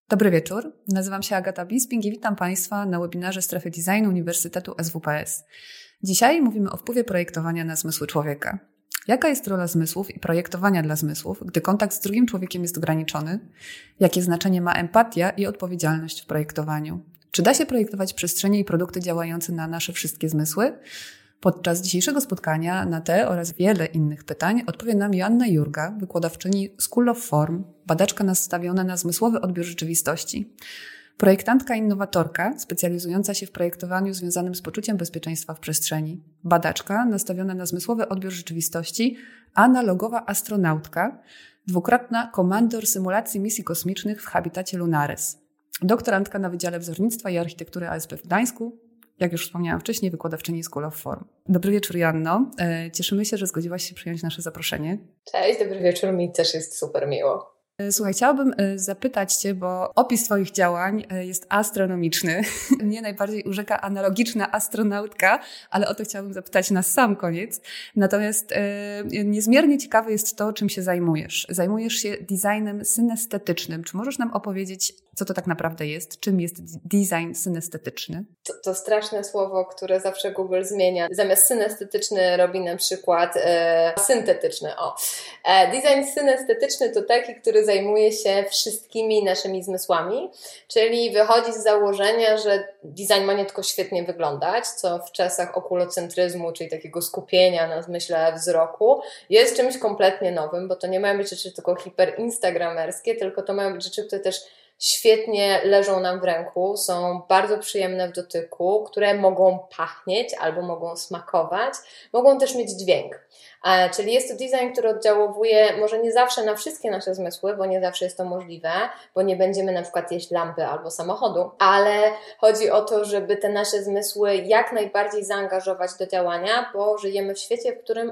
Dobry wieczór, nazywam się Agata Bisping i witam Państwa na webinarze Strefy Designu Uniwersytetu SWPS. Dzisiaj mówimy o wpływie projektowania na zmysły człowieka. Jaka jest rola zmysłów i projektowania dla zmysłów, gdy kontakt z drugim człowiekiem jest ograniczony? Jakie znaczenie ma empatia i odpowiedzialność w projektowaniu? Czy da się projektować przestrzenie i produkty działające na nasze wszystkie zmysły? Podczas dzisiejszego spotkania na te oraz wiele innych pytań odpowie nam Joanna Jurga, wykładowczyni School of Form, badaczka nastawiona na zmysłowy odbiór rzeczywistości. Projektantka i innowatorka specjalizująca się w projektowaniu związanym z poczuciem bezpieczeństwa w przestrzeni. Badaczka nastawiona na zmysłowy odbiór rzeczywistości, analogowa astronautka, dwukrotna komandor symulacji misji kosmicznych w habitacie Lunares. Doktorantka na Wydziale Wzornictwa i Architektury ASP w Gdańsku, jak już wspomniałam wcześniej, wykładowczyni School of Form. Dobry wieczór, Joanno. Cieszymy się, że zgodziłaś się przyjąć nasze zaproszenie. Cześć, dobry wieczór. Mi też jest super miło. Słuchaj, chciałabym zapytać Cię, bo opis Twoich działań jest astronomiczny. Mnie najbardziej urzeka analogiczna astronautka, ale o to chciałabym zapytać na sam koniec. Natomiast niezmiernie ciekawe jest to, czym się zajmujesz. Zajmujesz się designem synestetycznym. Czy możesz nam opowiedzieć, co to tak naprawdę jest? Czym jest design synestetyczny? To straszne słowo, które zawsze Google zmienia. Zamiast synestetyczny robi na przykład syntetyczny. Design synestetyczny to taki, który zajmuje się wszystkimi naszymi zmysłami, czyli wychodzi z założenia, że design ma nie tylko świetnie wyglądać, co w czasach okulocentryzmu, czyli takiego skupienia na zmyśle wzroku, jest czymś kompletnie nowym, bo to nie mają być rzeczy tylko hiperinstagramerskie, tylko to mają być rzeczy, które też świetnie leżą nam w ręku, są bardzo przyjemne w dotyku, które mogą pachnieć albo mogą smakować, mogą też mieć dźwięk. Czyli jest to design, który oddziałuje może nie zawsze na wszystkie nasze zmysły, bo nie zawsze jest to możliwe, bo nie będziemy na przykład jeść lampy albo samochodu, ale chodzi o to, żeby te nasze zmysły jak najbardziej zaangażować do działania, bo żyjemy w świecie, w którym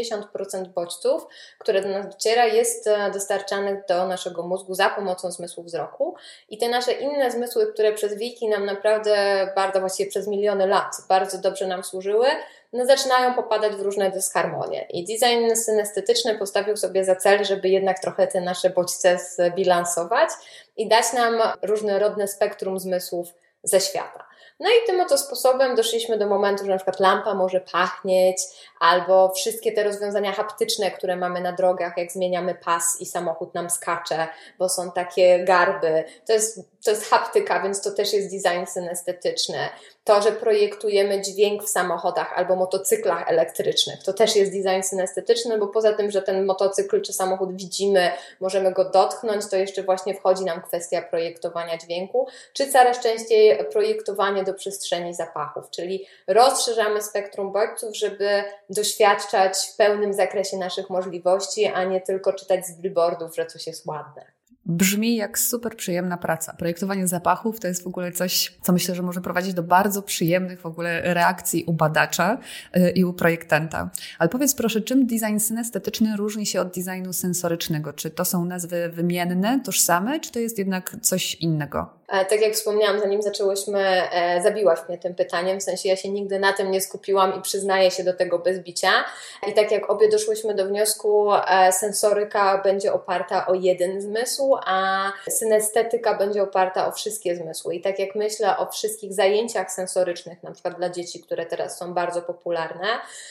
80% bodźców, które do nas dociera, jest dostarczanych do naszego mózgu za pomocą zmysłu wzroku i te nasze inne zmysły, które przez wieki nam naprawdę właściwie przez miliony lat bardzo dobrze nam służyły, zaczynają popadać w różne dysharmonie. I design synestetyczny postawił sobie za cel, żeby jednak trochę te nasze bodźce zbilansować i dać nam różnorodne spektrum zmysłów ze świata. No i tym oto sposobem doszliśmy do momentu, że na przykład lampa może pachnieć, albo wszystkie te rozwiązania haptyczne, które mamy na drogach, jak zmieniamy pas i samochód nam skacze, bo są takie garby. To jest haptyka, więc to też jest design synestetyczny. To, że projektujemy dźwięk w samochodach albo motocyklach elektrycznych, to też jest design synestetyczny, bo poza tym, że ten motocykl czy samochód widzimy, możemy go dotknąć, to jeszcze właśnie wchodzi nam kwestia projektowania dźwięku, czy coraz częściej projektowanie do przestrzeni zapachów, czyli rozszerzamy spektrum bodźców, żeby doświadczać w pełnym zakresie naszych możliwości, a nie tylko czytać z billboardów, że coś jest ładne. Brzmi jak super przyjemna praca. Projektowanie zapachów to jest w ogóle coś, co myślę, że może prowadzić do bardzo przyjemnych w ogóle reakcji u badacza i u projektanta. Ale powiedz proszę, czym design synestetyczny różni się od designu sensorycznego? Czy to są nazwy wymienne, tożsame, czy to jest jednak coś innego? Tak jak wspomniałam, zanim zaczęłyśmy, zabiłaś mnie tym pytaniem, w sensie ja się nigdy na tym nie skupiłam i przyznaję się do tego bez bicia. I tak jak obie doszłyśmy do wniosku, sensoryka będzie oparta o jeden zmysł, a synestetyka będzie oparta o wszystkie zmysły. I tak jak myślę o wszystkich zajęciach sensorycznych, na przykład dla dzieci, które teraz są bardzo popularne,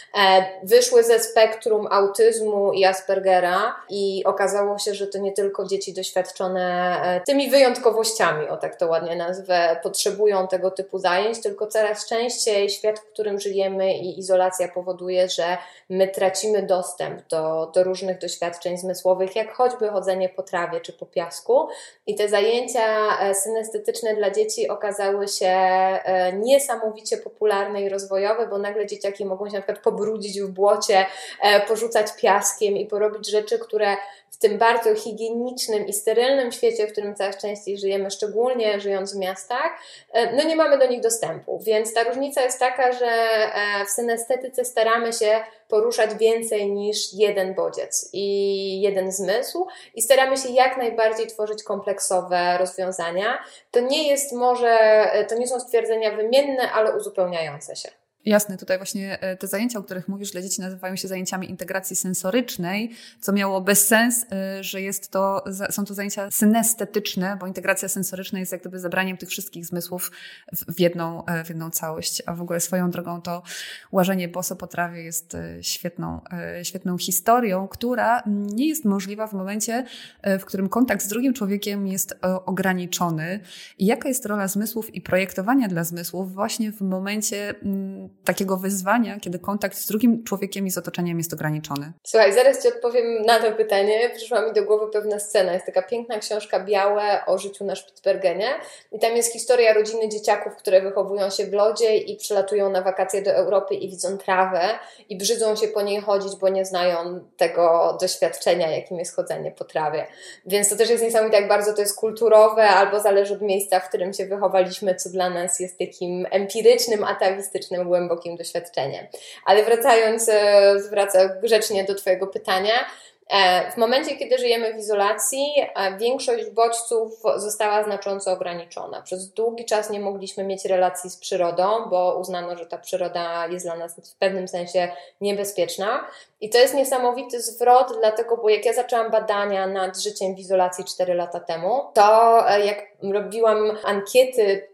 wyszły ze spektrum autyzmu i Aspergera i okazało się, że to nie tylko dzieci doświadczone tymi wyjątkowościami, o tak to ładnie nazwę, potrzebują tego typu zajęć, tylko coraz częściej świat, w którym żyjemy i izolacja powoduje, że my tracimy dostęp do różnych doświadczeń zmysłowych, jak choćby chodzenie po trawie czy po piasku. I te zajęcia synestetyczne dla dzieci okazały się niesamowicie popularne i rozwojowe, bo nagle dzieciaki mogą się na przykład pobrudzić w błocie, porzucać piaskiem i porobić rzeczy, które w tym bardzo higienicznym i sterylnym świecie, w którym coraz częściej żyjemy, szczególnie żyjąc w miastach, no nie mamy do nich dostępu. Więc ta różnica jest taka, że w synestetyce staramy się poruszać więcej niż jeden bodziec i jeden zmysł i staramy się jak najbardziej tworzyć kompleksowe rozwiązania. To nie są stwierdzenia wymienne, ale uzupełniające się. Jasne, tutaj właśnie te zajęcia, o których mówisz, dla dzieci nazywają się zajęciami integracji sensorycznej, co miało bezsens, że są to zajęcia synestetyczne, bo integracja sensoryczna jest jak gdyby zebraniem tych wszystkich zmysłów w jedną całość. A w ogóle swoją drogą to łażenie boso po trawie jest świetną historią, która nie jest możliwa w momencie, w którym kontakt z drugim człowiekiem jest ograniczony. I jaka jest rola zmysłów i projektowania dla zmysłów właśnie w momencie takiego wyzwania, kiedy kontakt z drugim człowiekiem i z otoczeniem jest ograniczony? Słuchaj, zaraz Ci odpowiem na to pytanie. Przyszła mi do głowy pewna scena. Jest taka piękna książka Białe o życiu na Spitsbergenie i tam jest historia rodziny dzieciaków, które wychowują się w lodzie i przylatują na wakacje do Europy i widzą trawę i brzydzą się po niej chodzić, bo nie znają tego doświadczenia, jakim jest chodzenie po trawie. Więc to też jest niesamowite, jak bardzo to jest kulturowe albo zależy od miejsca, w którym się wychowaliśmy, co dla nas jest takim empirycznym, atawistycznym, głębokim doświadczeniem. Ale wracam grzecznie do Twojego pytania. W momencie, kiedy żyjemy w izolacji, większość bodźców została znacząco ograniczona. Przez długi czas nie mogliśmy mieć relacji z przyrodą, bo uznano, że ta przyroda jest dla nas w pewnym sensie niebezpieczna. I to jest niesamowity zwrot, dlatego, bo jak ja zaczęłam badania nad życiem w izolacji 4 lata temu, to jak robiłam ankiety,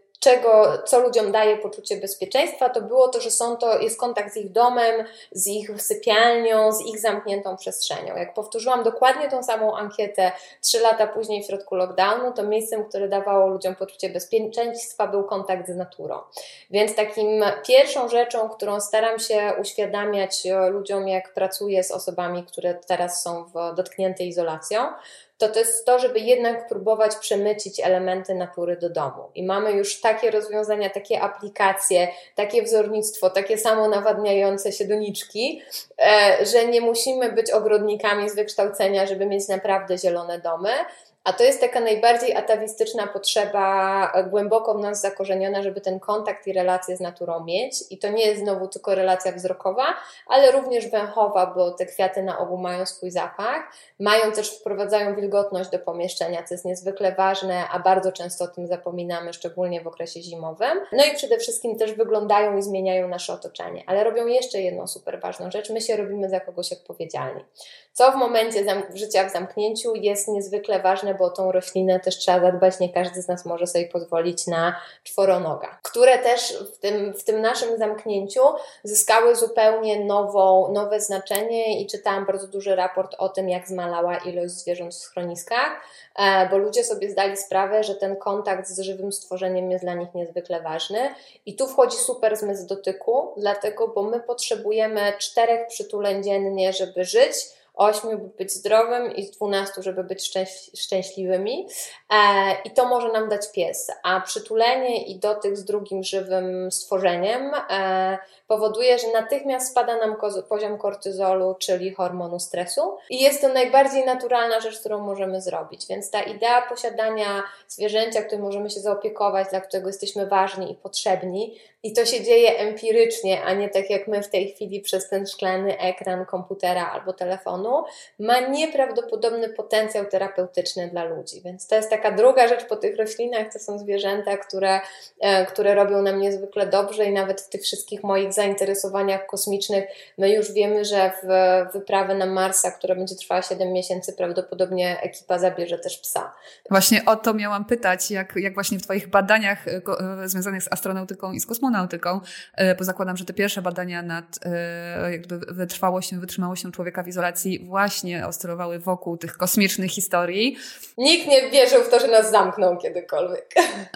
co ludziom daje poczucie bezpieczeństwa, to było to, że jest kontakt z ich domem, z ich sypialnią, z ich zamkniętą przestrzenią. Jak powtórzyłam dokładnie tą samą ankietę 3 lata później w środku lockdownu, to miejscem, które dawało ludziom poczucie bezpieczeństwa, był kontakt z naturą. Więc takim pierwszą rzeczą, którą staram się uświadamiać ludziom, jak pracuję z osobami, które teraz są dotknięte izolacją, to jest to, żeby jednak próbować przemycić elementy natury do domu. I mamy już takie rozwiązania, takie aplikacje, takie wzornictwo, takie samo nawadniające się doniczki, że nie musimy być ogrodnikami z wykształcenia, żeby mieć naprawdę zielone domy. A to jest taka najbardziej atawistyczna potrzeba, głęboko w nas zakorzeniona, żeby ten kontakt i relację z naturą mieć. I to nie jest znowu tylko relacja wzrokowa, ale również węchowa, bo te kwiaty na ogół mają swój zapach. Wprowadzają wilgotność do pomieszczenia, co jest niezwykle ważne, a bardzo często o tym zapominamy, szczególnie w okresie zimowym. No i przede wszystkim też wyglądają i zmieniają nasze otoczenie. Ale robią jeszcze jedną super ważną rzecz. My się robimy za kogoś odpowiedzialni. Co w momencie życia w zamknięciu jest niezwykle ważne, bo o tą roślinę też trzeba zadbać. Nie każdy z nas może sobie pozwolić na czworonoga, które też w tym naszym zamknięciu zyskały zupełnie nowe znaczenie i czytałam bardzo duży raport o tym, jak zmalała ilość zwierząt w schroniskach, bo ludzie sobie zdali sprawę, że ten kontakt z żywym stworzeniem jest dla nich niezwykle ważny i tu wchodzi super zmysł dotyku, dlatego, bo my potrzebujemy 4 przytuleń dziennie, żeby żyć, 8, by być zdrowym i 12, żeby być szczęśliwymi. I to może nam dać pies. A przytulenie i dotyk z drugim żywym stworzeniem powoduje, że natychmiast spada nam poziom kortyzolu, czyli hormonu stresu. I jest to najbardziej naturalna rzecz, którą możemy zrobić. Więc ta idea posiadania zwierzęcia, którym możemy się zaopiekować, dla którego jesteśmy ważni i potrzebni, i to się dzieje empirycznie, a nie tak jak my w tej chwili przez ten szklany ekran komputera albo telefonu, ma nieprawdopodobny potencjał terapeutyczny dla ludzi. Więc to jest taka druga rzecz po tych roślinach, to są zwierzęta, które robią nam niezwykle dobrze i nawet w tych wszystkich moich zainteresowaniach kosmicznych my już wiemy, że w wyprawę na Marsa, która będzie trwała 7 miesięcy, prawdopodobnie ekipa zabierze też psa. Właśnie o to miałam pytać, jak właśnie w Twoich badaniach związanych z astronautyką i z kosmonautyką, bo zakładam, że te pierwsze badania nad jakby wytrzymałością człowieka w izolacji właśnie oscylowały wokół tych kosmicznych historii. Nikt nie wierzył w to, że nas zamkną kiedykolwiek.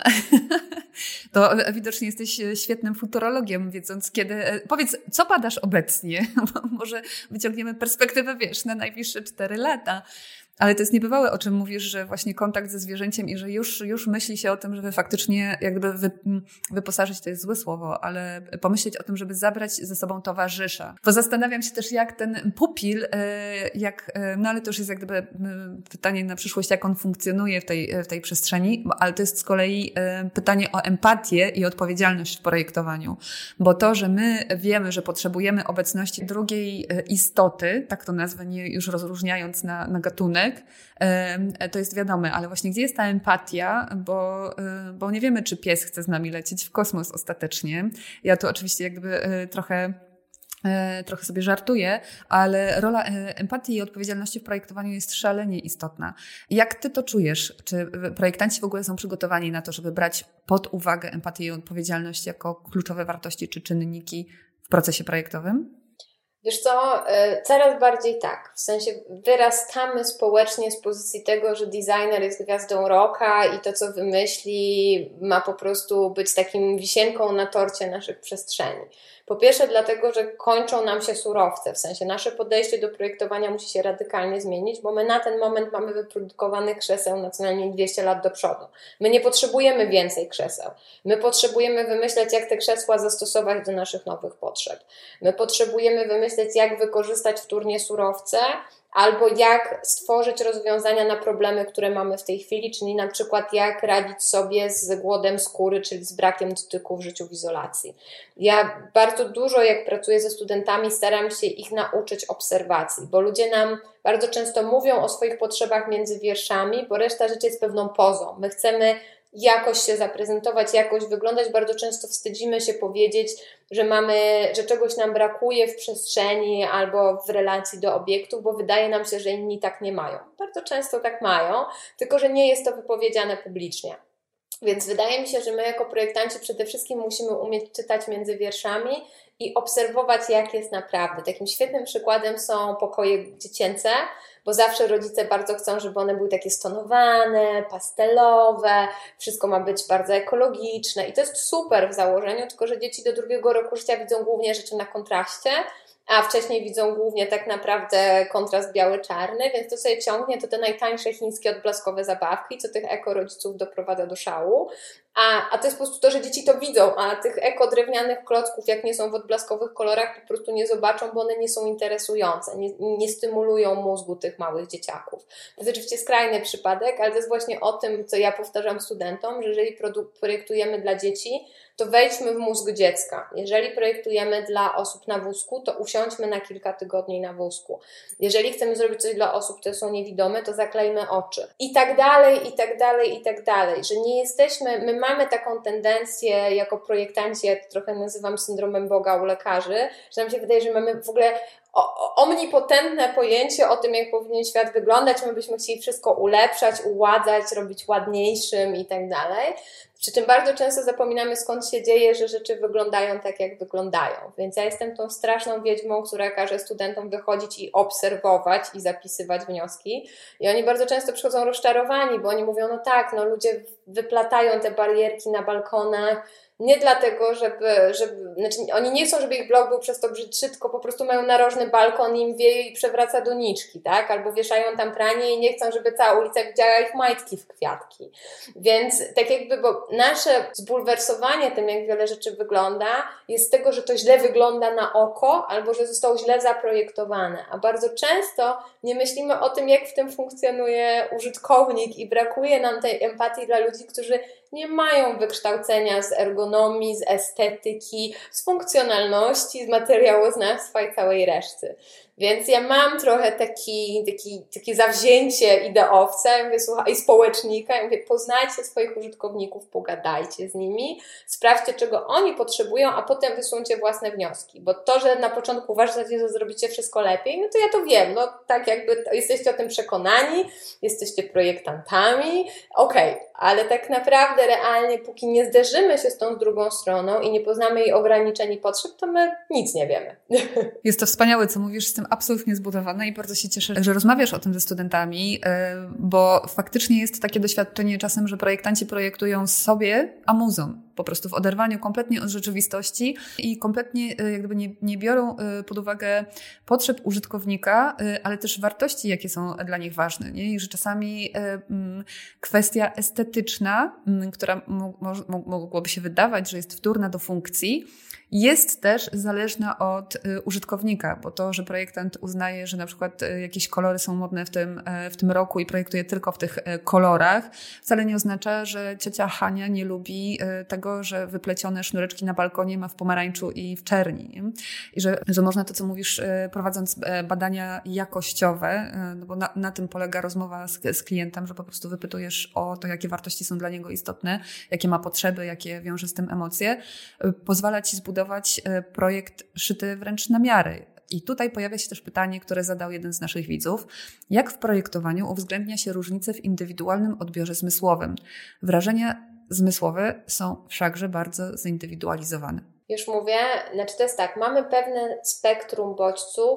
To widocznie jesteś świetnym futurologiem, wiedząc kiedy... Powiedz, co badasz obecnie? Może wyciągniemy perspektywę, na najbliższe 4 lata. Ale to jest niebywałe, o czym mówisz, że właśnie kontakt ze zwierzęciem i że już myśli się o tym, żeby faktycznie wyposażyć, to jest złe słowo, ale pomyśleć o tym, żeby zabrać ze sobą towarzysza. Bo zastanawiam się też, jak ten pupil, ale to już jest jak gdyby pytanie na przyszłość, jak on funkcjonuje w tej przestrzeni, ale to jest z kolei pytanie o empatię i odpowiedzialność w projektowaniu. Bo to, że my wiemy, że potrzebujemy obecności drugiej istoty, tak to nazwę, nie już rozróżniając na gatunek, szacunek, to jest wiadome, ale właśnie gdzie jest ta empatia, bo nie wiemy, czy pies chce z nami lecieć w kosmos ostatecznie. Ja tu oczywiście jakby trochę sobie żartuję, ale rola empatii i odpowiedzialności w projektowaniu jest szalenie istotna. Jak ty to czujesz? Czy projektanci w ogóle są przygotowani na to, żeby brać pod uwagę empatię i odpowiedzialność jako kluczowe wartości czy czynniki w procesie projektowym? Wiesz co, coraz bardziej tak. W sensie wyrastamy społecznie z pozycji tego, że designer jest gwiazdą rocka i to, co wymyśli, ma po prostu być takim wisienką na torcie naszych przestrzeni. Po pierwsze dlatego, że kończą nam się surowce, w sensie nasze podejście do projektowania musi się radykalnie zmienić, bo my na ten moment mamy wyprodukowanych krzeseł na co najmniej 200 lat do przodu. My nie potrzebujemy więcej krzeseł. My potrzebujemy wymyśleć, jak te krzesła zastosować do naszych nowych potrzeb. My potrzebujemy wymyśleć, jak wykorzystać wtórnie surowce, albo jak stworzyć rozwiązania na problemy, które mamy w tej chwili, czyli na przykład jak radzić sobie z głodem skóry, czyli z brakiem dotyku w życiu w izolacji. Ja bardzo dużo, jak pracuję ze studentami, staram się ich nauczyć obserwacji, bo ludzie nam bardzo często mówią o swoich potrzebach między wierszami, bo reszta rzeczy jest pewną pozą. My chcemy jakoś się zaprezentować, jakoś wyglądać. Bardzo często wstydzimy się powiedzieć, że czegoś nam brakuje w przestrzeni albo w relacji do obiektów, bo wydaje nam się, że inni tak nie mają. Bardzo często tak mają, tylko że nie jest to wypowiedziane publicznie. Więc wydaje mi się, że my jako projektanci przede wszystkim musimy umieć czytać między wierszami i obserwować, jak jest naprawdę. Takim świetnym przykładem są pokoje dziecięce, bo zawsze rodzice bardzo chcą, żeby one były takie stonowane, pastelowe, wszystko ma być bardzo ekologiczne i to jest super w założeniu, tylko że dzieci do 2 roku życia widzą głównie rzeczy na kontraście, a wcześniej widzą głównie tak naprawdę kontrast biały-czarny, więc to sobie ciągnie to te najtańsze chińskie odblaskowe zabawki, co tych eko-rodziców doprowadza do szału, a to jest po prostu to, że dzieci to widzą, a tych eko-drewnianych klocków, jak nie są w odblaskowych kolorach, po prostu nie zobaczą, bo one nie są interesujące, nie stymulują mózgu tych małych dzieciaków. To jest oczywiście skrajny przypadek, ale to jest właśnie o tym, co ja powtarzam studentom, że jeżeli projektujemy dla dzieci, to wejdźmy w mózg dziecka. Jeżeli projektujemy dla osób na wózku, to usiądźmy na kilka tygodni na wózku. Jeżeli chcemy zrobić coś dla osób, które są niewidome, to zaklejmy oczy. I tak dalej, i tak dalej, i tak dalej. Że nie jesteśmy, my mamy taką tendencję jako projektanci, ja to trochę nazywam syndromem Boga u lekarzy, że nam się wydaje, że mamy w ogóle omnipotentne pojęcie o tym, jak powinien świat wyglądać. My byśmy chcieli wszystko ulepszać, uładzać, robić ładniejszym i tak dalej. Przy czym bardzo często zapominamy, skąd się dzieje, że rzeczy wyglądają tak, jak wyglądają. Więc ja jestem tą straszną wiedźmą, która każe studentom wychodzić i obserwować i zapisywać wnioski. I oni bardzo często przychodzą rozczarowani, bo oni mówią, no tak, no ludzie wyplatają te barierki na balkonach, nie dlatego, znaczy oni nie chcą, żeby ich blog był przez to brzydszy, tylko po prostu mają narożny balkon i im wieje i przewraca doniczki, tak? Albo wieszają tam pranie i nie chcą, żeby cała ulica widziała ich majtki w kwiatki. Więc tak jakby, bo nasze zbulwersowanie tym, jak wiele rzeczy wygląda, jest z tego, że to źle wygląda na oko, albo że zostało źle zaprojektowane. A bardzo często nie myślimy o tym, jak w tym funkcjonuje użytkownik i brakuje nam tej empatii dla ludzi, którzy nie mają wykształcenia z ergonomii, z estetyki, z funkcjonalności, z materiałoznawstwa i całej reszty. Więc ja mam trochę takie zawzięcie ideowca, ja mówię, słuchaj, i społecznika, ja mówię, poznajcie swoich użytkowników, pogadajcie z nimi, sprawdźcie, czego oni potrzebują, a potem wysuńcie własne wnioski. Bo to, że na początku uważacie, że zrobicie wszystko lepiej, no to ja to wiem, no tak jakby jesteście o tym przekonani, jesteście projektantami, okej, ale tak naprawdę realnie, póki nie zderzymy się z tą drugą stroną i nie poznamy jej ograniczeń i potrzeb, to my nic nie wiemy. Jest to wspaniałe, co mówisz, jestem absolutnie zbudowana i bardzo się cieszę, że rozmawiasz o tym ze studentami, bo faktycznie jest takie doświadczenie czasem, że projektanci projektują sobie amuzą, po prostu w oderwaniu kompletnie od rzeczywistości i kompletnie jakby nie biorą pod uwagę potrzeb użytkownika, ale też wartości, jakie są dla nich ważne. Nie? I że czasami kwestia estetyczna, która mogłoby się wydawać, że jest wtórna do funkcji, jest też zależna od użytkownika, bo to, że projektant uznaje, że na przykład jakieś kolory są modne w tym roku i projektuje tylko w tych kolorach, wcale nie oznacza, że ciocia Hania nie lubi tak tego, że wyplecione sznureczki na balkonie ma w pomarańczu i w czerni. Nie? I że można to, co mówisz, prowadząc badania jakościowe, no bo na tym polega rozmowa z klientem, że po prostu wypytujesz o to, jakie wartości są dla niego istotne, jakie ma potrzeby, jakie wiąże z tym emocje, pozwala Ci zbudować projekt szyty wręcz na miarę. I tutaj pojawia się też pytanie, które zadał jeden z naszych widzów. Jak w projektowaniu uwzględnia się różnice w indywidualnym odbiorze zmysłowym? Wrażenia zmysłowe są wszakże bardzo zindywidualizowane. Już mówię, znaczy to jest tak, mamy pewne spektrum bodźców,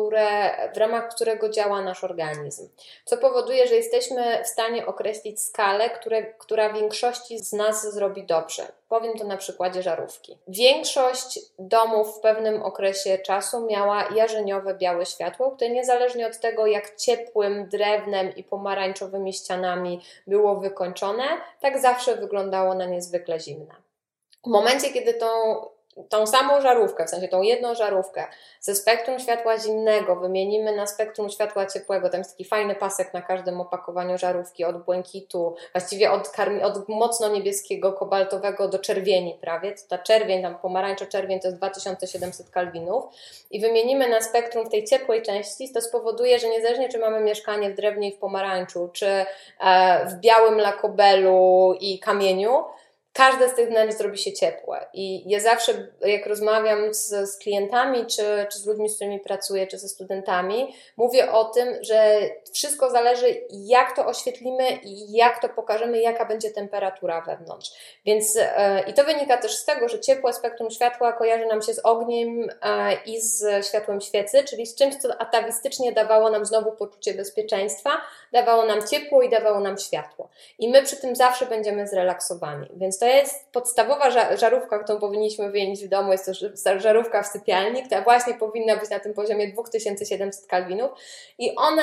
w ramach którego działa nasz organizm, co powoduje, że jesteśmy w stanie określić skalę, która większości z nas zrobi dobrze. Powiem to na przykładzie żarówki. Większość domów w pewnym okresie czasu miała jarzeniowe białe światło, które niezależnie od tego, jak ciepłym drewnem i pomarańczowymi ścianami było wykończone, tak zawsze wyglądało na niezwykle zimne. W momencie, kiedy tą samą żarówkę, w sensie tą jedną żarówkę ze spektrum światła zimnego wymienimy na spektrum światła ciepłego, tam jest taki fajny pasek na każdym opakowaniu żarówki, od błękitu, właściwie od mocno niebieskiego, kobaltowego do czerwieni prawie, ta czerwień, tam pomarańczo-czerwień to jest 2700 kelwinów i wymienimy na spektrum w tej ciepłej części, to spowoduje, że niezależnie czy mamy mieszkanie w drewnie i w pomarańczu, czy w białym lakobelu i kamieniu, każde z tych wnętrz zrobi się ciepłe i ja zawsze, jak rozmawiam z klientami, czy z ludźmi, z którymi pracuję, czy ze studentami, mówię o tym, że wszystko zależy, jak to oświetlimy i jak to pokażemy, jaka będzie temperatura wewnątrz. Więc i to wynika też z tego, że ciepłe spektrum światła kojarzy nam się z ogniem i z światłem świecy, czyli z czymś, co atawistycznie dawało nam znowu poczucie bezpieczeństwa, dawało nam ciepło i dawało nam światło. I my przy tym zawsze będziemy zrelaksowani. Więc to jest podstawowa żarówka, którą powinniśmy wymienić w domu, jest to żarówka w sypialni, która właśnie powinna być na tym poziomie 2700 kelwinów i ona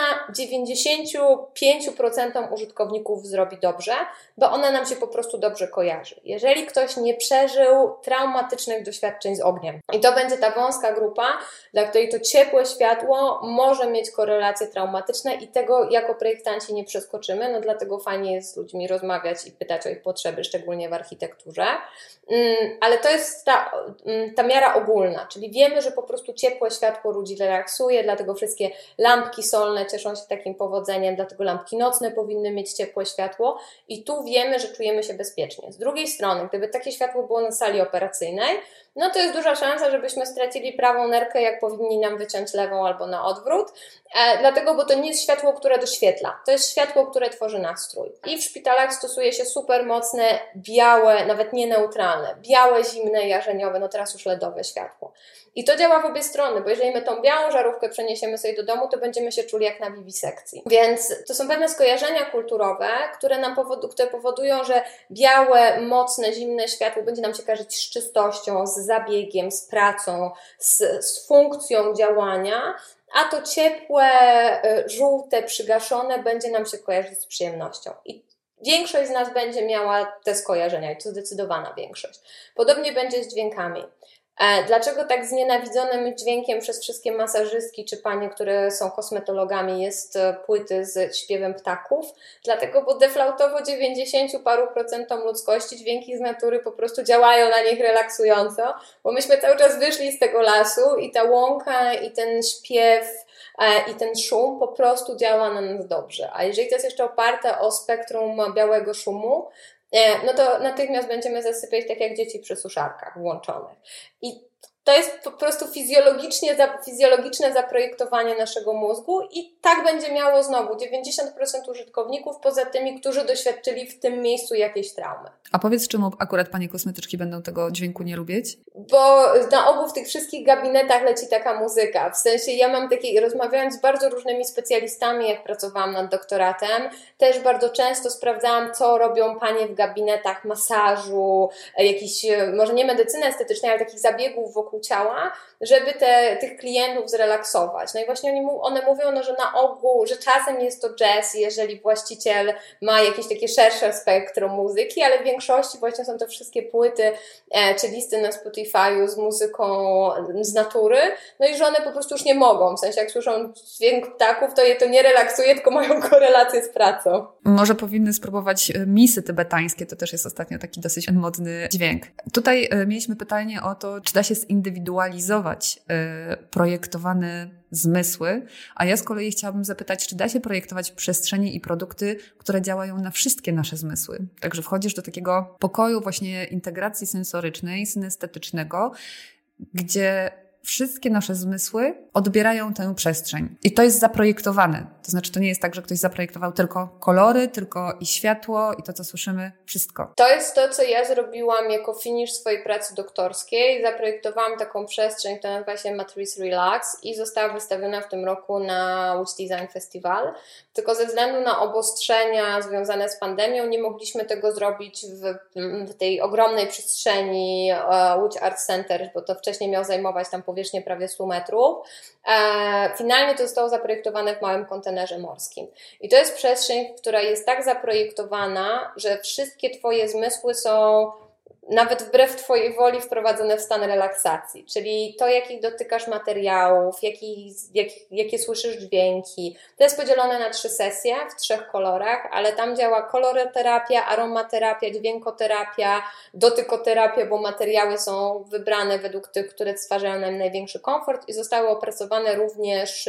95% użytkowników zrobi dobrze, bo ona nam się po prostu dobrze kojarzy. Jeżeli ktoś nie przeżył traumatycznych doświadczeń z ogniem i to będzie ta wąska grupa, dla której to ciepłe światło może mieć korelacje traumatyczne i tego jako projektanci nie przeskoczymy, no dlatego fajnie jest z ludźmi rozmawiać i pytać o ich potrzeby, szczególnie w architekturze, ale to jest ta miara ogólna, czyli wiemy, że po prostu ciepłe światło ludzi relaksuje, dlatego wszystkie lampki solne cieszą się takim powodzeniem, dlatego lampki nocne powinny mieć ciepłe światło i tu wiemy, że czujemy się bezpiecznie. Z drugiej strony, gdyby takie światło było na sali operacyjnej, no to jest duża szansa, żebyśmy stracili prawą nerkę, jak powinni nam wyciąć lewą albo na odwrót, dlatego, bo to nie jest światło, które doświetla, to jest światło, które tworzy nastrój. I w szpitalach stosuje się super mocne, białe, nawet nie neutralne, białe, zimne, jarzeniowe, no teraz już LEDowe światło. I to działa w obie strony, bo jeżeli my tą białą żarówkę przeniesiemy sobie do domu, to będziemy się czuli jak na wiwisekcji. Więc to są pewne skojarzenia kulturowe, które powodują, że białe, mocne, zimne światło będzie nam się kojarzyć z czystością, z zabiegiem, z pracą, z funkcją działania, a to ciepłe, żółte, przygaszone będzie nam się kojarzyć z przyjemnością. I większość z nas będzie miała te skojarzenia i to zdecydowana większość. Podobnie będzie z dźwiękami. Dlaczego tak znienawidzonym dźwiękiem przez wszystkie masażystki czy panie, które są kosmetologami, jest płyty z śpiewem ptaków? Dlatego, bo deflautowo 90 paru procentom ludzkości dźwięki z natury po prostu działają na nich relaksująco, bo myśmy cały czas wyszli z tego lasu i ta łąka i ten śpiew i ten szum po prostu działa na nas dobrze. A jeżeli to jest jeszcze oparte o spektrum białego szumu, no to natychmiast będziemy zasypiać tak jak dzieci przy suszarkach włączonych. I to jest po prostu fizjologiczne zaprojektowanie naszego mózgu i tak będzie miało znowu 90% użytkowników poza tymi, którzy doświadczyli w tym miejscu jakiejś traumy. A powiedz, czemu akurat panie kosmetyczki będą tego dźwięku nie lubić? Bo na ogół w tych wszystkich gabinetach leci taka muzyka. W sensie ja mam rozmawiając z bardzo różnymi specjalistami, jak pracowałam nad doktoratem, też bardzo często sprawdzałam, co robią panie w gabinetach masażu, jakichś, może nie medycyny estetycznej, ale takich zabiegów wokół wokół ciała, żeby tych klientów zrelaksować. No i właśnie one mówią, że na ogół, że czasem jest to jazz, jeżeli właściciel ma jakieś takie szersze spektrum muzyki, ale w większości właśnie są to wszystkie płyty czy listy na Spotify'u z muzyką z natury, no i że one po prostu już nie mogą, w sensie jak słyszą dźwięk ptaków, to je to nie relaksuje, tylko mają korelację z pracą. Może powinny spróbować misy tybetańskie, to też jest ostatnio taki dosyć modny dźwięk. Tutaj mieliśmy pytanie o to, czy da się zindywidualizować projektowane zmysły, a ja z kolei chciałabym zapytać, czy da się projektować przestrzenie i produkty, które działają na wszystkie nasze zmysły. Także wchodzisz do takiego pokoju właśnie integracji sensorycznej, synestetycznego, gdzie wszystkie nasze zmysły odbierają tę przestrzeń. I to jest zaprojektowane. To znaczy, to nie jest tak, że ktoś zaprojektował tylko kolory, tylko i światło, i to, co słyszymy, wszystko. To jest to, co ja zrobiłam jako finish swojej pracy doktorskiej. Zaprojektowałam taką przestrzeń, która nazywa się Matrice Relax i została wystawiona w tym roku na Łódź Design Festival. Tylko ze względu na obostrzenia związane z pandemią nie mogliśmy tego zrobić w tej ogromnej przestrzeni Łódź Art Center, bo to wcześniej miało zajmować tam powierzchnię prawie 100 metrów. Finalnie to zostało zaprojektowane w małym kontenerze morskim. I to jest przestrzeń, która jest tak zaprojektowana, że wszystkie Twoje zmysły są nawet wbrew Twojej woli wprowadzone w stan relaksacji, czyli to, jakich dotykasz materiałów, jakie słyszysz dźwięki. To jest podzielone na 3 sesje w 3 kolorach, ale tam działa koloroterapia, aromaterapia, dźwiękoterapia, dotykoterapia, bo materiały są wybrane według tych, które stwarzają nam największy komfort i zostały opracowane również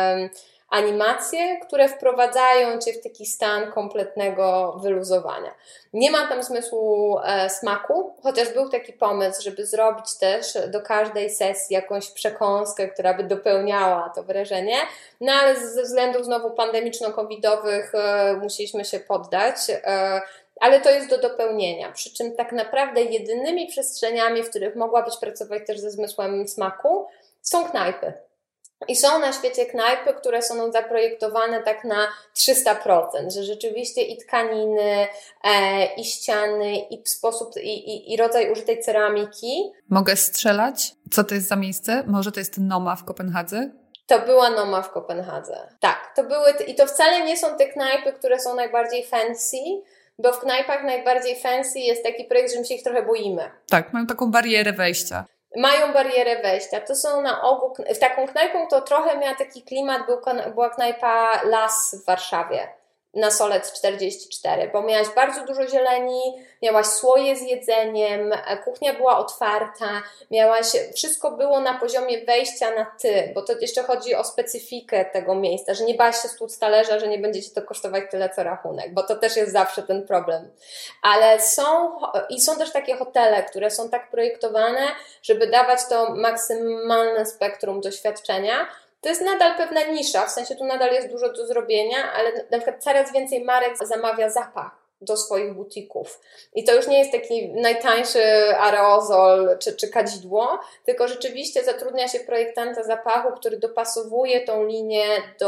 animacje, które wprowadzają Cię w taki stan kompletnego wyluzowania. Nie ma tam zmysłu smaku, chociaż był taki pomysł, żeby zrobić też do każdej sesji jakąś przekąskę, która by dopełniała to wrażenie, no ale ze względów znowu pandemiczno-covidowych musieliśmy się poddać, ale to jest do dopełnienia, przy czym tak naprawdę jedynymi przestrzeniami, w których mogłabyś pracować też ze zmysłem smaku, są knajpy. I są na świecie knajpy, które są zaprojektowane tak na 300%, że rzeczywiście i tkaniny, i ściany, i sposób, i rodzaj użytej ceramiki. Mogę strzelać? Co to jest za miejsce? Może to jest Noma w Kopenhadze? To była Noma w Kopenhadze. Tak, i to wcale nie są te knajpy, które są najbardziej fancy, bo w knajpach najbardziej fancy jest taki projekt, że my się ich trochę boimy. Tak, mają taką barierę wejścia. Mają barierę wejścia. To są na ogół, w taką knajpą to trochę miała taki klimat, była knajpa Las w Warszawie, na Solec 44, bo miałaś bardzo dużo zieleni, miałaś słoje z jedzeniem, kuchnia była otwarta, wszystko było na poziomie wejścia na ty, bo to jeszcze chodzi o specyfikę tego miejsca, że nie bałaś się stłuc talerza, że nie będzie Ci to kosztować tyle co rachunek, bo to też jest zawsze ten problem. Ale są też takie hotele, które są tak projektowane, żeby dawać to maksymalne spektrum doświadczenia. To jest nadal pewna nisza, w sensie tu nadal jest dużo do zrobienia, ale na przykład coraz więcej marek zamawia zapach do swoich butików. I to już nie jest taki najtańszy aerozol czy kadzidło, tylko rzeczywiście zatrudnia się projektanta zapachu, który dopasowuje tą linię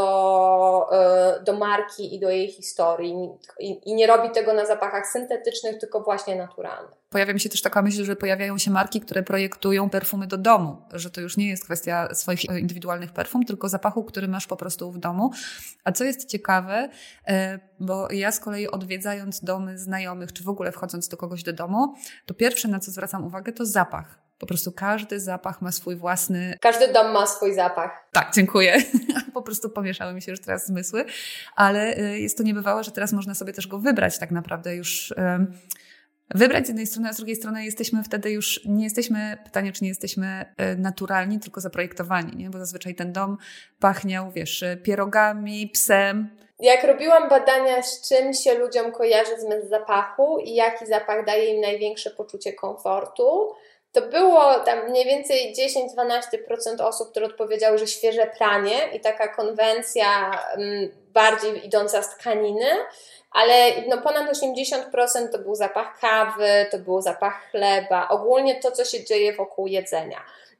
do marki i do jej historii. I nie robi tego na zapachach syntetycznych, tylko właśnie naturalnych. Pojawia mi się też taka myśl, że pojawiają się marki, które projektują perfumy do domu, że to już nie jest kwestia swoich indywidualnych perfum, tylko zapachu, który masz po prostu w domu. A co jest ciekawe, bo ja z kolei odwiedzając domy znajomych, czy w ogóle wchodząc do kogoś do domu, to pierwsze, na co zwracam uwagę, to zapach. Po prostu każdy zapach ma swój własny... Każdy dom ma swój zapach. Tak, dziękuję. Po prostu pomieszały mi się już teraz zmysły, ale jest to niebywałe, że teraz można sobie też go wybrać tak naprawdę już... Wybrać z jednej strony, a z drugiej strony jesteśmy wtedy już, nie jesteśmy, pytanie, czy nie jesteśmy naturalni, tylko zaprojektowani, nie? Bo zazwyczaj ten dom pachniał, pierogami, psem. Jak robiłam badania, z czym się ludziom kojarzy zmysł zapachu i jaki zapach daje im największe poczucie komfortu, to było tam mniej więcej 10-12% osób, które odpowiedziały, że świeże pranie i taka konwencja bardziej idąca z tkaniny, ale ponad 80% to był zapach kawy, to był zapach chleba, ogólnie to, co się dzieje wokół jedzenia.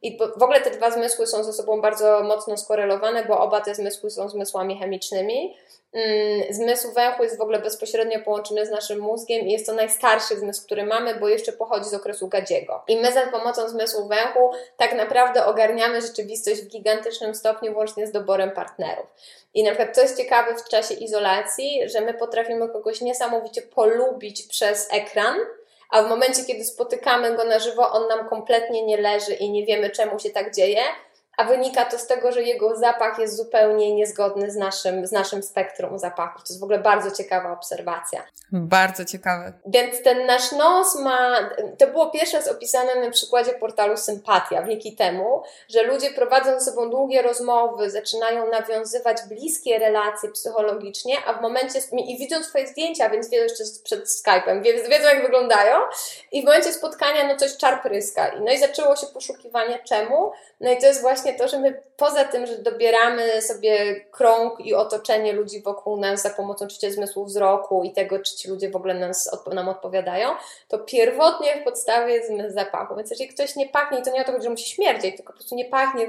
I w ogóle te dwa zmysły są ze sobą bardzo mocno skorelowane, bo oba te zmysły są zmysłami chemicznymi. Zmysł węchu jest w ogóle bezpośrednio połączony z naszym mózgiem i jest to najstarszy zmysł, który mamy, bo jeszcze pochodzi z okresu Gadziego. I my za pomocą zmysłu węchu tak naprawdę ogarniamy rzeczywistość w gigantycznym stopniu, włącznie z doborem partnerów. I na przykład to jest ciekawe w czasie izolacji, że my potrafimy kogoś niesamowicie polubić przez ekran, a w momencie, kiedy spotykamy go na żywo, on nam kompletnie nie leży i nie wiemy, czemu się tak dzieje, a wynika to z tego, że jego zapach jest zupełnie niezgodny z naszym spektrum zapachów. To jest w ogóle bardzo ciekawa obserwacja. Bardzo ciekawe. Więc ten nasz nos to było pierwszy raz opisane na przykładzie portalu Sympatia wieki temu, że ludzie prowadzą ze sobą długie rozmowy, zaczynają nawiązywać bliskie relacje psychologicznie, a w momencie, i widzą swoje zdjęcia, więc wiedzą jeszcze przed Skype'em, wiedzą jak wyglądają i w momencie spotkania coś czarpryska. No i zaczęło się poszukiwanie czemu. No i to jest właśnie to, że my poza tym, że dobieramy sobie krąg i otoczenie ludzi wokół nas za pomocą oczywiście zmysłu wzroku i tego, czy ci ludzie w ogóle nam odpowiadają, to pierwotnie w podstawie jest zmysł zapachu. Więc jeżeli ktoś nie pachnie, to nie o to chodzi, że musi śmierdzieć, tylko po prostu nie pachnie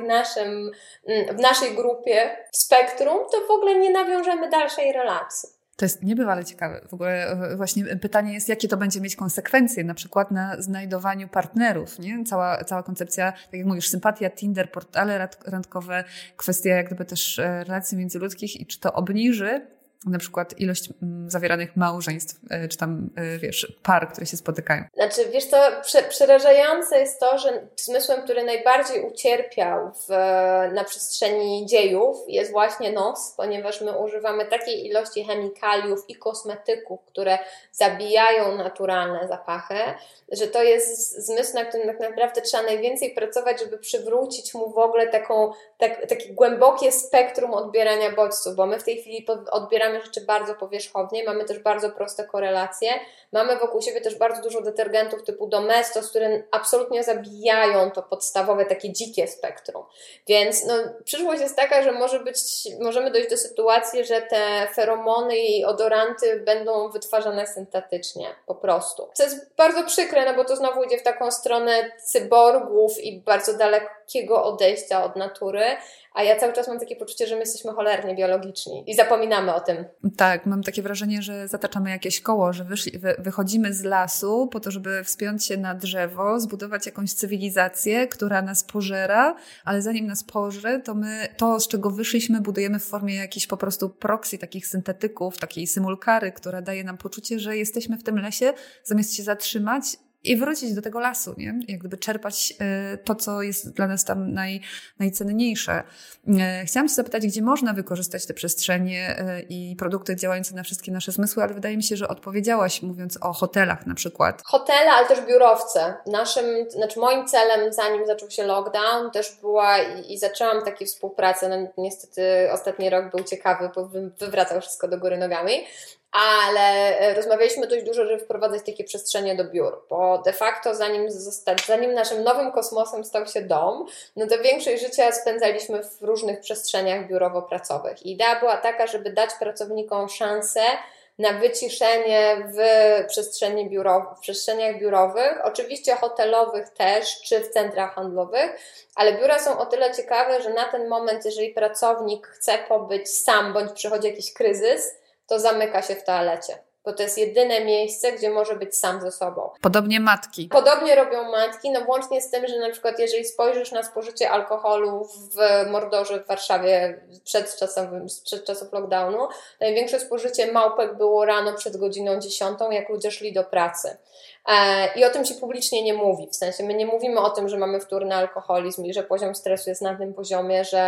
w naszej grupie, w spektrum, to w ogóle nie nawiążemy dalszej relacji. To jest niebywale ciekawe. W ogóle właśnie pytanie jest, jakie to będzie mieć konsekwencje, na przykład na znajdowaniu partnerów, nie? Cała koncepcja, tak jak mówisz, sympatia, Tinder, portale randkowe, kwestia jak gdyby też relacji międzyludzkich i czy to obniży na przykład ilość zawieranych małżeństw, czy tam, par, które się spotykają. Znaczy, wiesz co, przerażające jest to, że zmysłem, który najbardziej ucierpiał na przestrzeni dziejów jest właśnie nos, ponieważ my używamy takiej ilości chemikaliów i kosmetyków, które zabijają naturalne zapachy, że to jest zmysł, na którym tak naprawdę trzeba najwięcej pracować, żeby przywrócić mu w ogóle takie głębokie spektrum odbierania bodźców, bo my w tej chwili odbieramy rzeczy bardzo powierzchownie, mamy też bardzo proste korelacje, mamy wokół siebie też bardzo dużo detergentów typu Domestos, które absolutnie zabijają to podstawowe, takie dzikie spektrum. Więc przyszłość jest taka, że możemy dojść do sytuacji, że te feromony i odoranty będą wytwarzane syntetycznie, po prostu. Co jest bardzo przykre, bo to znowu idzie w taką stronę cyborgów i bardzo dalekiego odejścia od natury, a ja cały czas mam takie poczucie, że my jesteśmy cholernie biologiczni i zapominamy o tym. Tak, mam takie wrażenie, że zataczamy jakieś koło, że wychodzimy z lasu po to, żeby wspiąć się na drzewo, zbudować jakąś cywilizację, która nas pożera, ale zanim nas pożre, to my to, z czego wyszliśmy, budujemy w formie jakichś po prostu proxy, takich syntetyków, takiej symulkary, która daje nam poczucie, że jesteśmy w tym lesie, zamiast się zatrzymać i wrócić do tego lasu, nie? Jak gdyby czerpać to, co jest dla nas tam najcenniejsze. Chciałam Cię zapytać, gdzie można wykorzystać te przestrzenie i produkty działające na wszystkie nasze zmysły, ale wydaje mi się, że odpowiedziałaś, mówiąc o hotelach na przykład. Hotele, ale też biurowce. Moim celem, zanim zaczął się lockdown, też była i zaczęłam takie współpracę. Niestety ostatni rok był ciekawy, bo wywracał wszystko do góry nogami. Ale rozmawialiśmy dość dużo, żeby wprowadzać takie przestrzenie do biur, bo de facto zanim naszym nowym kosmosem stał się dom, to większość życia spędzaliśmy w różnych przestrzeniach biurowo-pracowych. I idea była taka, żeby dać pracownikom szansę na wyciszenie w przestrzeniach biurowych, oczywiście hotelowych też, czy w centrach handlowych, ale biura są o tyle ciekawe, że na ten moment, jeżeli pracownik chce pobyć sam, bądź przychodzi jakiś kryzys, to zamyka się w toalecie, bo to jest jedyne miejsce, gdzie może być sam ze sobą. Podobnie matki. Podobnie robią matki, włącznie z tym, że na przykład jeżeli spojrzysz na spożycie alkoholu w Mordorze w Warszawie przed czasów lockdownu, największe spożycie małpek było rano przed godziną 10, jak ludzie szli do pracy. I o tym się publicznie nie mówi, w sensie my nie mówimy o tym, że mamy wtórny alkoholizm i że poziom stresu jest na tym poziomie, że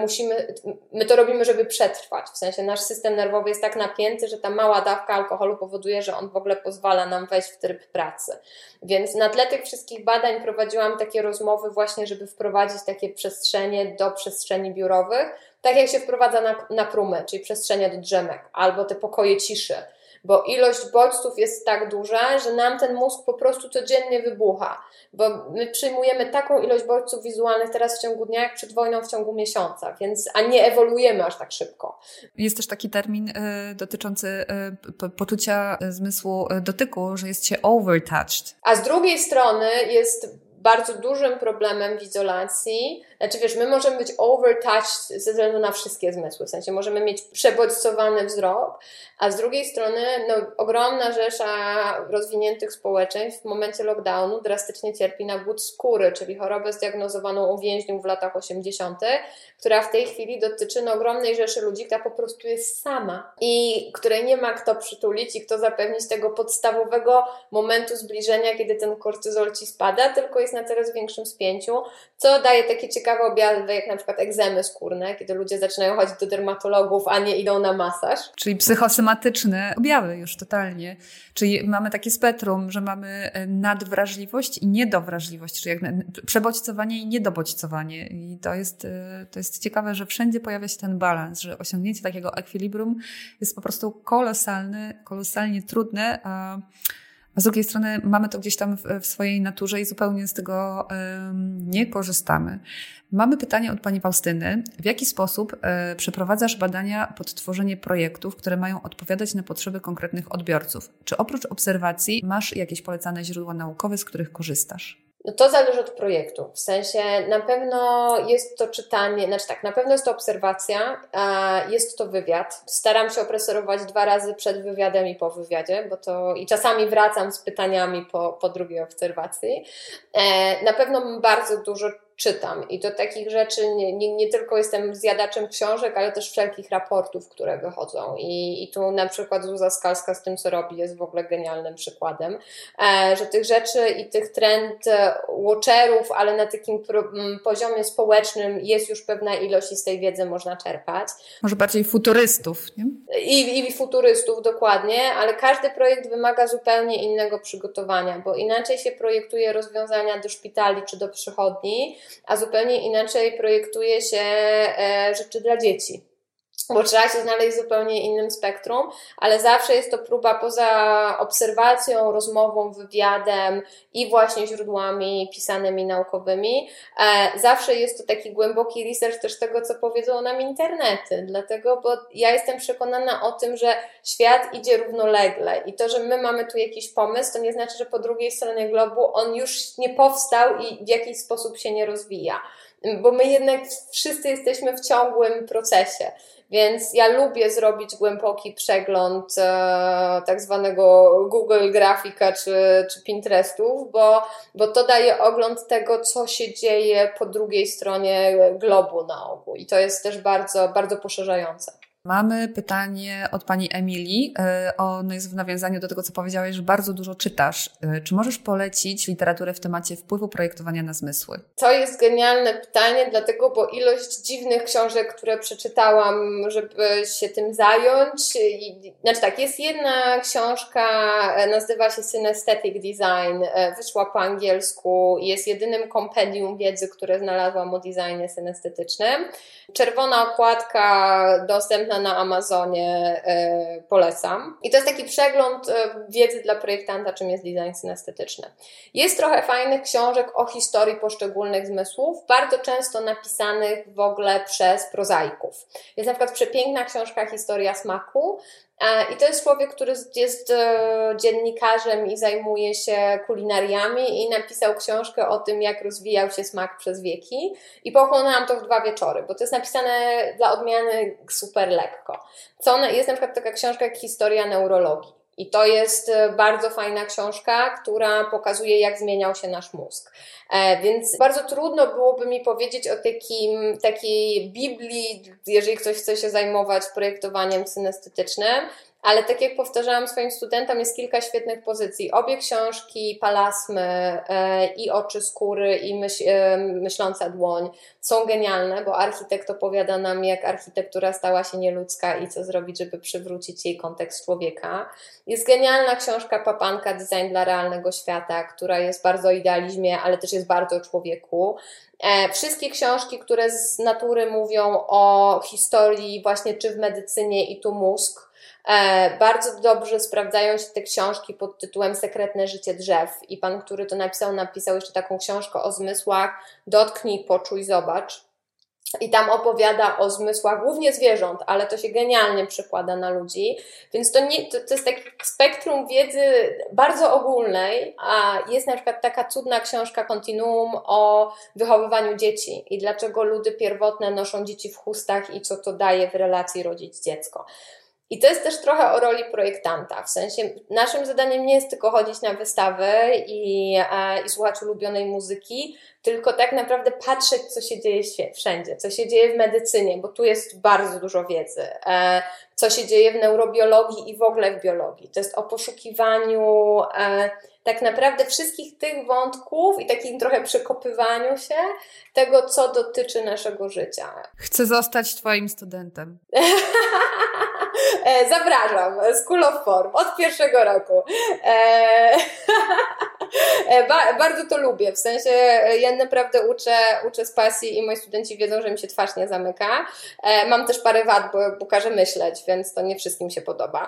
my to robimy, żeby przetrwać, w sensie nasz system nerwowy jest tak napięty, że ta mała dawka alkoholu powoduje, że on w ogóle pozwala nam wejść w tryb pracy. Więc na tle tych wszystkich badań prowadziłam takie rozmowy właśnie, żeby wprowadzić takie przestrzenie do przestrzeni biurowych, tak jak się wprowadza na prumy, czyli przestrzenie do drzemek albo te pokoje ciszy. Bo ilość bodźców jest tak duża, że nam ten mózg po prostu codziennie wybucha. Bo my przyjmujemy taką ilość bodźców wizualnych teraz w ciągu dnia, jak przed wojną w ciągu miesiąca, a nie ewoluujemy aż tak szybko. Jest też taki termin dotyczący poczucia zmysłu dotyku, że jest się overtouched. A z drugiej strony jest bardzo dużym problemem w izolacji. Znaczy wiesz, my możemy być overtouched ze względu na wszystkie zmysły, w sensie możemy mieć przebodźcowany wzrok, a z drugiej strony ogromna rzesza rozwiniętych społeczeństw w momencie lockdownu drastycznie cierpi na głód skóry, czyli chorobę zdiagnozowaną u więźniów w latach 80., która w tej chwili dotyczy ogromnej rzeszy ludzi, która po prostu jest sama i której nie ma kto przytulić i kto zapewnić tego podstawowego momentu zbliżenia, kiedy ten kortyzol ci spada, tylko jest na coraz większym spięciu, co daje takie ciekawe objawy jak na przykład egzemy skórne, kiedy ludzie zaczynają chodzić do dermatologów, a nie idą na masaż. Czyli psychosomatyczne objawy już totalnie. Czyli mamy takie spektrum, że mamy nadwrażliwość i niedowrażliwość, czyli przebodźcowanie i niedobodźcowanie. I to jest ciekawe, że wszędzie pojawia się ten balans, że osiągnięcie takiego ekwilibrum jest po prostu kolosalnie trudne, a z drugiej strony mamy to gdzieś tam w swojej naturze i zupełnie z tego nie korzystamy. Mamy pytanie od pani Faustyny. W jaki sposób przeprowadzasz badania pod tworzenie projektów, które mają odpowiadać na potrzeby konkretnych odbiorców? Czy oprócz obserwacji masz jakieś polecane źródła naukowe, z których korzystasz? No to zależy od projektu. W sensie na pewno jest to czytanie, na pewno jest to obserwacja, jest to wywiad. Staram się opreserować 2 razy przed wywiadem i po wywiadzie, i czasami wracam z pytaniami po drugiej obserwacji. Na pewno bardzo dużo czytam i do takich rzeczy nie tylko jestem zjadaczem książek, ale też wszelkich raportów, które wychodzą i tu na przykład Zuza Skalska z tym, co robi, jest w ogóle genialnym przykładem, że tych rzeczy i tych trend watcherów, ale na takim poziomie społecznym jest już pewna ilość i z tej wiedzy można czerpać. Może bardziej futurystów, nie? I futurystów, dokładnie, ale każdy projekt wymaga zupełnie innego przygotowania, bo inaczej się projektuje rozwiązania do szpitali czy do przychodni, a zupełnie inaczej projektuje się rzeczy dla dzieci. Bo trzeba się znaleźć w zupełnie innym spektrum, ale zawsze jest to próba poza obserwacją, rozmową, wywiadem i właśnie źródłami pisanymi, naukowymi. Zawsze jest to taki głęboki research też tego, co powiedzą nam internety. Dlatego, bo ja jestem przekonana o tym, że świat idzie równolegle i to, że my mamy tu jakiś pomysł, to nie znaczy, że po drugiej stronie globu on już nie powstał i w jakiś sposób się nie rozwija. Bo my jednak wszyscy jesteśmy w ciągłym procesie. Więc ja lubię zrobić głęboki przegląd tak zwanego Google Grafika czy Pinterestów, bo to daje ogląd tego, co się dzieje po drugiej stronie globu na ogół. I to jest też bardzo, bardzo poszerzające. Mamy pytanie od pani Emilii. Ono jest w nawiązaniu do tego, co powiedziałeś, że bardzo dużo czytasz. Czy możesz polecić literaturę w temacie wpływu projektowania na zmysły? To jest genialne pytanie, dlatego, bo ilość dziwnych książek, które przeczytałam, żeby się tym zająć. Jest jedna książka, nazywa się Synesthetic Design, wyszła po angielsku, jest jedynym kompendium wiedzy, które znalazłam o designie synestetycznym. Czerwona okładka, dostępna na Amazonie, polecam. I to jest taki przegląd wiedzy dla projektanta, czym jest design synestetyczny. Jest trochę fajnych książek o historii poszczególnych zmysłów, bardzo często napisanych w ogóle przez prozaików. Jest na przykład przepiękna książka Historia smaku, i to jest człowiek, który jest dziennikarzem i zajmuje się kulinariami i napisał książkę o tym, jak rozwijał się smak przez wieki i pochłonęłam to w 2 wieczory, bo to jest napisane dla odmiany super lekko. Jest na przykład taka książka jak Historia neurologii. I to jest bardzo fajna książka, która pokazuje, jak zmieniał się nasz mózg. Więc bardzo trudno byłoby mi powiedzieć o takiej Biblii, jeżeli ktoś chce się zajmować projektowaniem synestetycznym, ale tak jak powtarzałam swoim studentom, jest kilka świetnych pozycji. Obie książki, Palasmy i Oczy skóry i Myśląca dłoń są genialne, bo architekt opowiada nam, jak architektura stała się nieludzka i co zrobić, żeby przywrócić jej kontekst człowieka. Jest genialna książka Papanka, Design dla realnego świata, która jest bardzo o idealizmie, ale też jest bardzo o człowieku. Wszystkie książki, które z natury mówią o historii właśnie czy w medycynie i tu mózg, bardzo dobrze sprawdzają się te książki pod tytułem Sekretne życie drzew i pan, który to napisał jeszcze taką książkę o zmysłach Dotknij, poczuj, zobacz. i tam opowiada o zmysłach głównie zwierząt, ale to się genialnie przekłada na ludzi, więc to jest takie spektrum wiedzy bardzo ogólnej, a jest na przykład taka cudna książka Kontinuum o wychowywaniu dzieci i dlaczego ludy pierwotne noszą dzieci w chustach i co to daje w relacji rodzic-dziecko. I to jest też trochę o roli projektanta, w sensie naszym zadaniem nie jest tylko chodzić na wystawy i słuchać ulubionej muzyki, tylko tak naprawdę patrzeć, co się dzieje wszędzie, co się dzieje w medycynie, bo tu jest bardzo dużo wiedzy, co się dzieje w neurobiologii i w ogóle w biologii. To jest o poszukiwaniu tak naprawdę wszystkich tych wątków i takim trochę przekopywaniu się tego, co dotyczy naszego życia. Chcę zostać twoim studentem. Zapraszam, School of Form, od pierwszego roku. Bardzo to lubię, w sensie ja naprawdę uczę z pasji i moi studenci wiedzą, że mi się twarz nie zamyka. Mam też parę wad, bo każę myśleć, więc to nie wszystkim się podoba,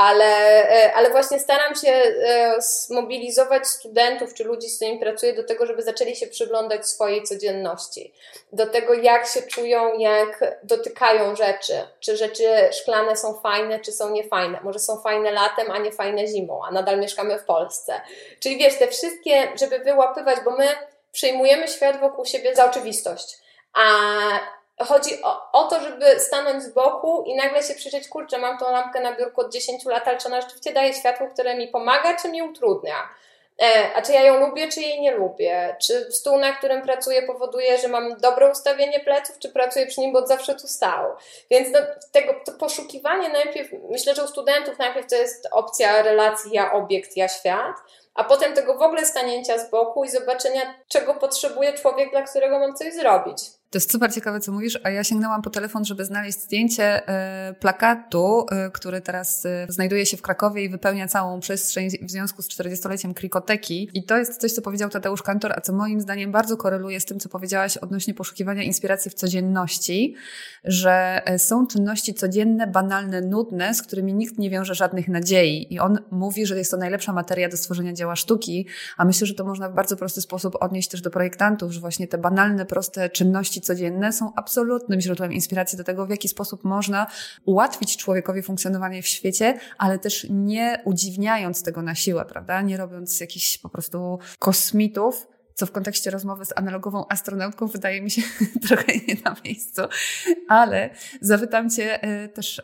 ale właśnie staram się zmobilizować studentów czy ludzi, z którymi pracuję, do tego, żeby zaczęli się przyglądać swojej codzienności, do tego, jak się czują, jak dotykają rzeczy, czy rzeczy szklane są fajne, czy są niefajne, może są fajne latem, a nie fajne zimą, a nadal mieszkamy w Polsce. Czyli wiesz, te wszystkie, żeby wyłapywać, bo my przyjmujemy świat wokół siebie za oczywistość, a chodzi o to, żeby stanąć z boku i nagle się przyjrzeć, kurczę, mam tą lampkę na biurku od 10 lat, ale czy ona rzeczywiście daje światło, które mi pomaga, czy mi utrudnia? A czy ja ją lubię, czy jej nie lubię? Czy stół, na którym pracuję, powoduje, że mam dobre ustawienie pleców, czy pracuję przy nim, bo od zawsze tu stał? Więc to poszukiwanie najpierw, myślę, że u studentów najpierw to jest opcja relacji ja-obiekt, ja-świat, a potem tego w ogóle stanięcia z boku i zobaczenia, czego potrzebuje człowiek, dla którego mam coś zrobić. To jest super ciekawe, co mówisz, a ja sięgnęłam po telefon, żeby znaleźć zdjęcie plakatu, który teraz znajduje się w Krakowie i wypełnia całą przestrzeń w związku z 40-leciem Krikoteki. I to jest coś, co powiedział Tadeusz Kantor, a co moim zdaniem bardzo koreluje z tym, co powiedziałaś odnośnie poszukiwania inspiracji w codzienności, że są czynności codzienne, banalne, nudne, z którymi nikt nie wiąże żadnych nadziei. I on mówi, że jest to najlepsza materia do stworzenia dzieła sztuki, a myślę, że to można w bardzo prosty sposób odnieść też do projektantów, że właśnie te banalne, proste czynności codzienne są absolutnym źródłem inspiracji do tego, w jaki sposób można ułatwić człowiekowi funkcjonowanie w świecie, ale też nie udziwniając tego na siłę, prawda? Nie robiąc jakichś po prostu kosmitów, co w kontekście rozmowy z analogową astronautką wydaje mi się trochę nie na miejscu. Ale zapytam Cię też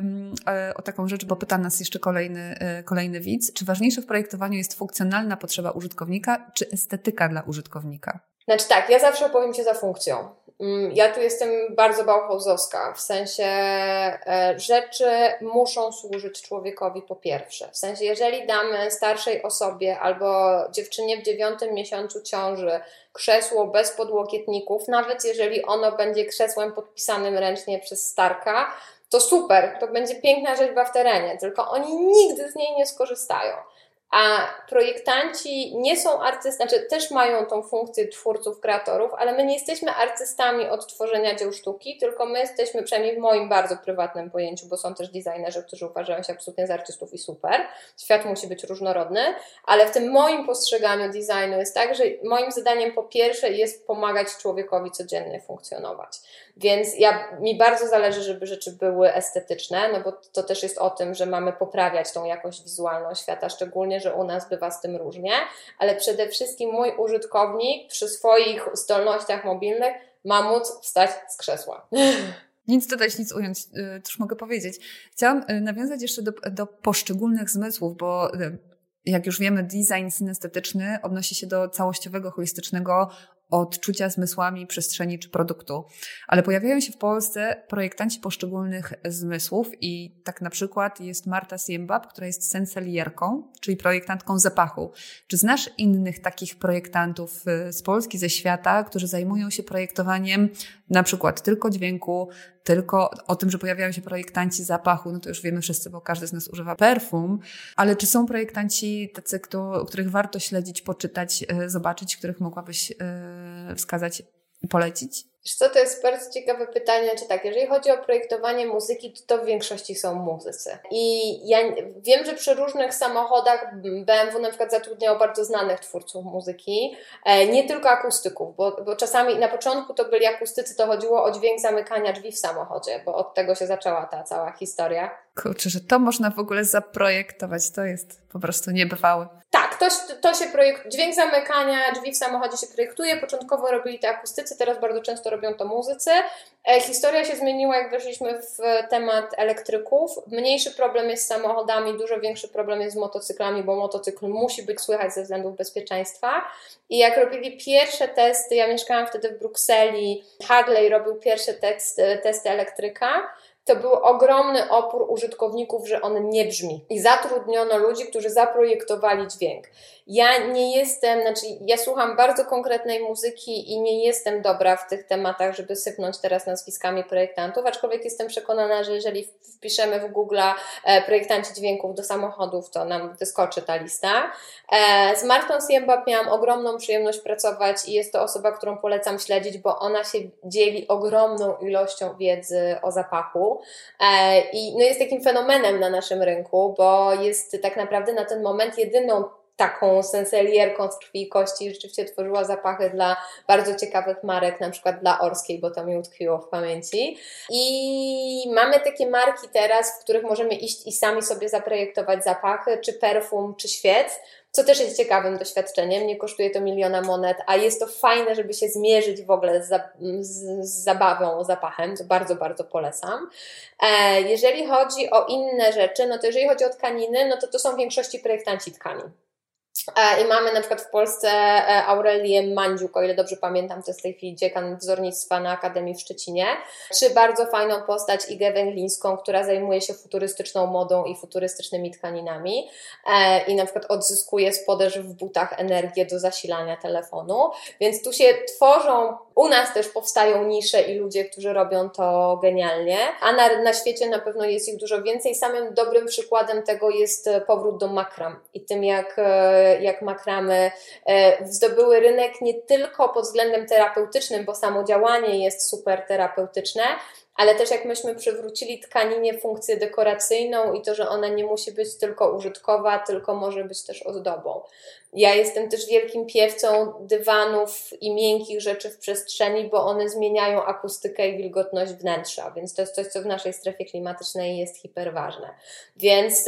o taką rzecz, bo pyta nas jeszcze kolejny widz. Czy ważniejsze w projektowaniu jest funkcjonalna potrzeba użytkownika, czy estetyka dla użytkownika? Znaczy tak, ja zawsze opowiem Cię za funkcją. Ja tu jestem bardzo bauhausowska, w sensie rzeczy muszą służyć człowiekowi po pierwsze. W sensie jeżeli damy starszej osobie albo dziewczynie w 9. miesiącu ciąży krzesło bez podłokietników, nawet jeżeli ono będzie krzesłem podpisanym ręcznie przez Starka, to super, to będzie piękna rzeźba w terenie, tylko oni nigdy z niej nie skorzystają. A projektanci nie są artystami, znaczy też mają tą funkcję twórców, kreatorów, ale my nie jesteśmy artystami od tworzenia dzieł sztuki, tylko my jesteśmy, przynajmniej w moim bardzo prywatnym pojęciu, bo są też designerzy, którzy uważają się absolutnie za artystów i super. Świat musi być różnorodny, ale w tym moim postrzeganiu designu jest tak, że moim zadaniem po pierwsze jest pomagać człowiekowi codziennie funkcjonować. Więc mi bardzo zależy, żeby rzeczy były estetyczne, no bo to też jest o tym, że mamy poprawiać tą jakość wizualną świata, szczególnie, że u nas bywa z tym różnie, ale przede wszystkim mój użytkownik przy swoich zdolnościach mobilnych ma móc wstać z krzesła. Nic dodać, nic ująć, cóż mogę powiedzieć. Chciałam nawiązać jeszcze do poszczególnych zmysłów, bo jak już wiemy, design synestetyczny odnosi się do całościowego, holistycznego odczucia zmysłami przestrzeni czy produktu. Ale pojawiają się w Polsce projektanci poszczególnych zmysłów i tak na przykład jest Marta Siembab, która jest senselierką, czyli projektantką zapachu. Czy znasz innych takich projektantów z Polski, ze świata, którzy zajmują się projektowaniem na przykład tylko dźwięku, tylko o tym, że pojawiają się projektanci zapachu, no to już wiemy wszyscy, bo każdy z nas używa perfum, ale czy są projektanci tacy, których warto śledzić, poczytać, zobaczyć, których mogłabyś wskazać i polecić? Wiesz co, to jest bardzo ciekawe pytanie, czy tak, jeżeli chodzi o projektowanie muzyki, to w większości są muzycy. I ja wiem, że przy różnych samochodach BMW na przykład zatrudniało bardzo znanych twórców muzyki, nie tylko akustyków, bo czasami na początku to byli akustycy, to chodziło o dźwięk zamykania drzwi w samochodzie, bo od tego się zaczęła ta cała historia. Kurczę, że to można w ogóle zaprojektować, to jest po prostu niebywałe. Tak, to się dźwięk zamykania drzwi w samochodzie się projektuje. Początkowo robili to akustycy, teraz bardzo często robią to muzycy. Historia się zmieniła, jak weszliśmy w temat elektryków. Mniejszy problem jest z samochodami, dużo większy problem jest z motocyklami, bo motocykl musi być słychać ze względów bezpieczeństwa. I jak robili pierwsze testy, ja mieszkałam wtedy w Brukseli, Harley robił pierwsze testy elektryka, to był ogromny opór użytkowników, że on nie brzmi. I zatrudniono ludzi, którzy zaprojektowali dźwięk. Ja słucham bardzo konkretnej muzyki i nie jestem dobra w tych tematach, żeby sypnąć teraz nazwiskami projektantów, aczkolwiek jestem przekonana, że jeżeli wpiszemy w Google'a projektanci dźwięków do samochodów, to nam wyskoczy ta lista. Z Martą Siembab miałam ogromną przyjemność pracować i jest to osoba, którą polecam śledzić, bo ona się dzieli ogromną ilością wiedzy o zapachu i jest takim fenomenem na naszym rynku, bo jest tak naprawdę na ten moment jedyną taką senselierką z krwi i kości, rzeczywiście tworzyła zapachy dla bardzo ciekawych marek, na przykład dla Orskiej, bo to mi utkwiło w pamięci. I mamy takie marki teraz, w których możemy iść i sami sobie zaprojektować zapachy, czy perfum, czy świec, co też jest ciekawym doświadczeniem, nie kosztuje to miliona monet, a jest to fajne, żeby się zmierzyć w ogóle z zabawą, zapachem, co bardzo, bardzo polecam. Jeżeli chodzi o inne rzeczy, to jeżeli chodzi o tkaniny, to są w większości projektanci tkanin. I mamy na przykład w Polsce Aurelię Mandziuk, o ile dobrze pamiętam, to jest w tej chwili dziekan wzornictwa na Akademii w Szczecinie, czy bardzo fajną postać Igę Węglińską, która zajmuje się futurystyczną modą i futurystycznymi tkaninami i na przykład odzyskuje z podeszw w butach energię do zasilania telefonu, więc tu się tworzą, u nas też powstają nisze i ludzie, którzy robią to genialnie, a na świecie na pewno jest ich dużo więcej. Samym dobrym przykładem tego jest powrót do makram i tym jak makramy zdobyły rynek nie tylko pod względem terapeutycznym, bo samo działanie jest super terapeutyczne, ale też jak myśmy przywrócili tkaninie funkcję dekoracyjną i to, że ona nie musi być tylko użytkowa, tylko może być też ozdobą. Ja jestem też wielkim piewcą dywanów i miękkich rzeczy w przestrzeni, bo one zmieniają akustykę i wilgotność wnętrza, więc to jest coś, co w naszej strefie klimatycznej jest hiperważne. Więc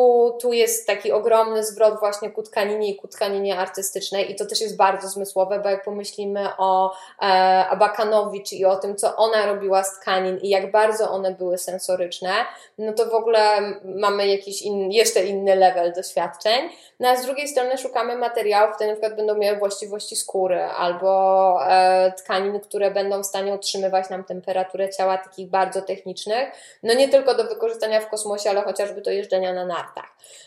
tu jest taki ogromny zwrot właśnie ku tkaninie i ku tkaninie artystycznej i to też jest bardzo zmysłowe, bo jak pomyślimy o Abakanowicz i o tym, co ona robiła z tkanin i jak bardzo one były sensoryczne, to w ogóle mamy jakiś jeszcze inny level doświadczeń. A z drugiej strony szukamy materiałów, które na przykład będą miały właściwości skóry albo tkanin, które będą w stanie utrzymywać nam temperaturę ciała, takich bardzo technicznych, nie tylko do wykorzystania w kosmosie, ale chociażby do jeżdżenia na nartach.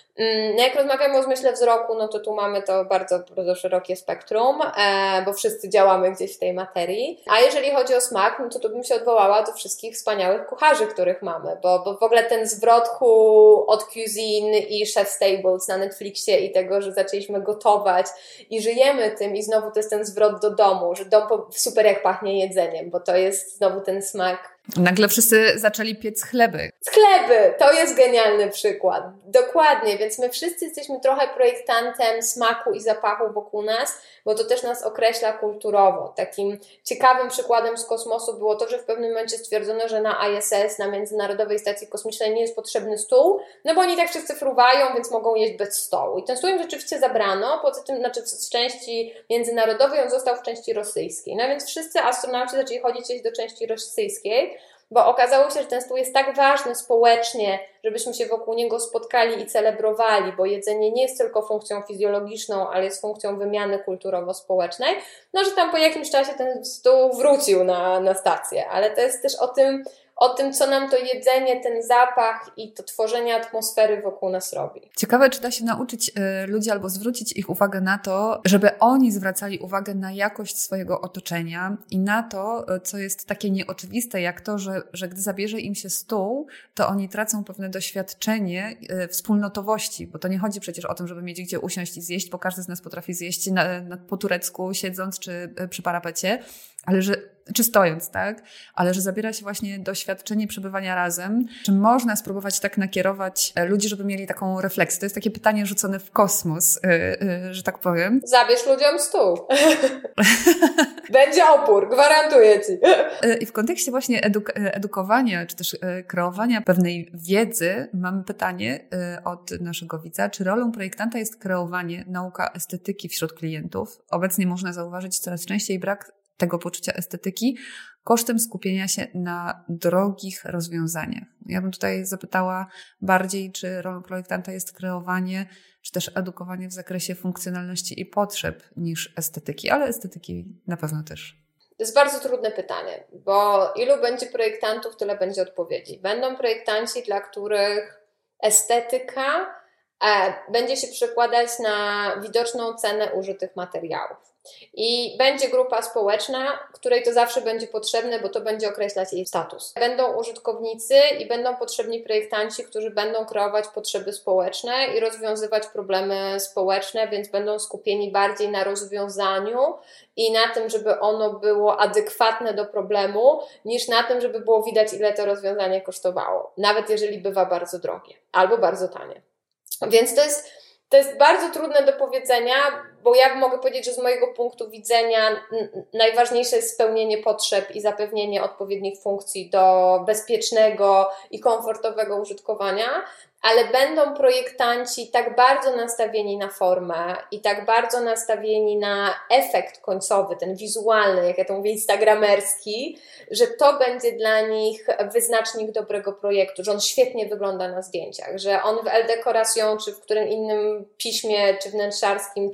Jak rozmawiamy o zmyśle wzroku, to tu mamy to bardzo, bardzo szerokie spektrum, bo wszyscy działamy gdzieś w tej materii. A jeżeli chodzi o smak, to bym się odwołała do wszystkich wspaniałych kucharzy, których mamy, bo w ogóle ten zwrot od Cuisine i Chef's Tables na Netflixie i tego, że zaczęliśmy gotować i żyjemy tym i znowu to jest ten zwrot do domu, że dom super jak pachnie jedzeniem, bo to jest znowu ten smak. Nagle wszyscy zaczęli piec chleby. Chleby, to jest genialny przykład. Dokładnie, więc my wszyscy jesteśmy trochę projektantem smaku i zapachu wokół nas, bo to też nas określa kulturowo. Takim ciekawym przykładem z kosmosu było to, że w pewnym momencie stwierdzono, że na ISS, na Międzynarodowej Stacji Kosmicznej nie jest potrzebny stół, bo oni tak wszyscy fruwają, więc mogą jeść bez stołu. I ten stół im rzeczywiście zabrano, poza tym, z części międzynarodowej on został w części rosyjskiej. Więc wszyscy astronauci zaczęli chodzić do części rosyjskiej, bo okazało się, że ten stół jest tak ważny społecznie, żebyśmy się wokół niego spotkali i celebrowali, bo jedzenie nie jest tylko funkcją fizjologiczną, ale jest funkcją wymiany kulturowo-społecznej, że tam po jakimś czasie ten stół wrócił na stację, ale to jest też o tym, co nam to jedzenie, ten zapach i to tworzenie atmosfery wokół nas robi. Ciekawe, czy da się nauczyć ludzi albo zwrócić ich uwagę na to, żeby oni zwracali uwagę na jakość swojego otoczenia i na to, co jest takie nieoczywiste, jak to, że gdy zabierze im się stół, to oni tracą pewne doświadczenie wspólnotowości, bo to nie chodzi przecież o tym, żeby mieć gdzie usiąść i zjeść, bo każdy z nas potrafi zjeść po turecku siedząc czy przy parapecie, ale że czy stojąc, tak? Ale że zabiera się właśnie doświadczenie przebywania razem. Czy można spróbować tak nakierować ludzi, żeby mieli taką refleksję? To jest takie pytanie rzucone w kosmos, że tak powiem. Zabierz ludziom stół. Będzie opór, gwarantuję Ci. I w kontekście właśnie edukowania, czy też kreowania pewnej wiedzy, mamy pytanie od naszego widza, czy rolą projektanta jest kreowanie, nauka estetyki wśród klientów? Obecnie można zauważyć coraz częściej brak tego poczucia estetyki kosztem skupienia się na drogich rozwiązaniach. Ja bym tutaj zapytała bardziej, czy rolą projektanta jest kreowanie, czy też edukowanie w zakresie funkcjonalności i potrzeb niż estetyki, ale estetyki na pewno też. To jest bardzo trudne pytanie, bo ilu będzie projektantów, tyle będzie odpowiedzi. Będą projektanci, dla których estetyka będzie się przekładać na widoczną cenę użytych materiałów. I będzie grupa społeczna, której to zawsze będzie potrzebne, bo to będzie określać jej status. Będą użytkownicy i będą potrzebni projektanci, którzy będą kreować potrzeby społeczne i rozwiązywać problemy społeczne, więc będą skupieni bardziej na rozwiązaniu i na tym, żeby ono było adekwatne do problemu, niż na tym, żeby było widać, ile to rozwiązanie kosztowało. Nawet jeżeli bywa bardzo drogie albo bardzo tanie. Więc to jest bardzo trudne do powiedzenia, bo ja mogę powiedzieć, że z mojego punktu widzenia najważniejsze jest spełnienie potrzeb i zapewnienie odpowiednich funkcji do bezpiecznego i komfortowego użytkowania, ale będą projektanci tak bardzo nastawieni na formę i tak bardzo nastawieni na efekt końcowy, ten wizualny, jak ja to mówię, instagramerski, że to będzie dla nich wyznacznik dobrego projektu, że on świetnie wygląda na zdjęciach, że on w L-Decoration, czy w którym innym piśmie, czy wnętrzarskim,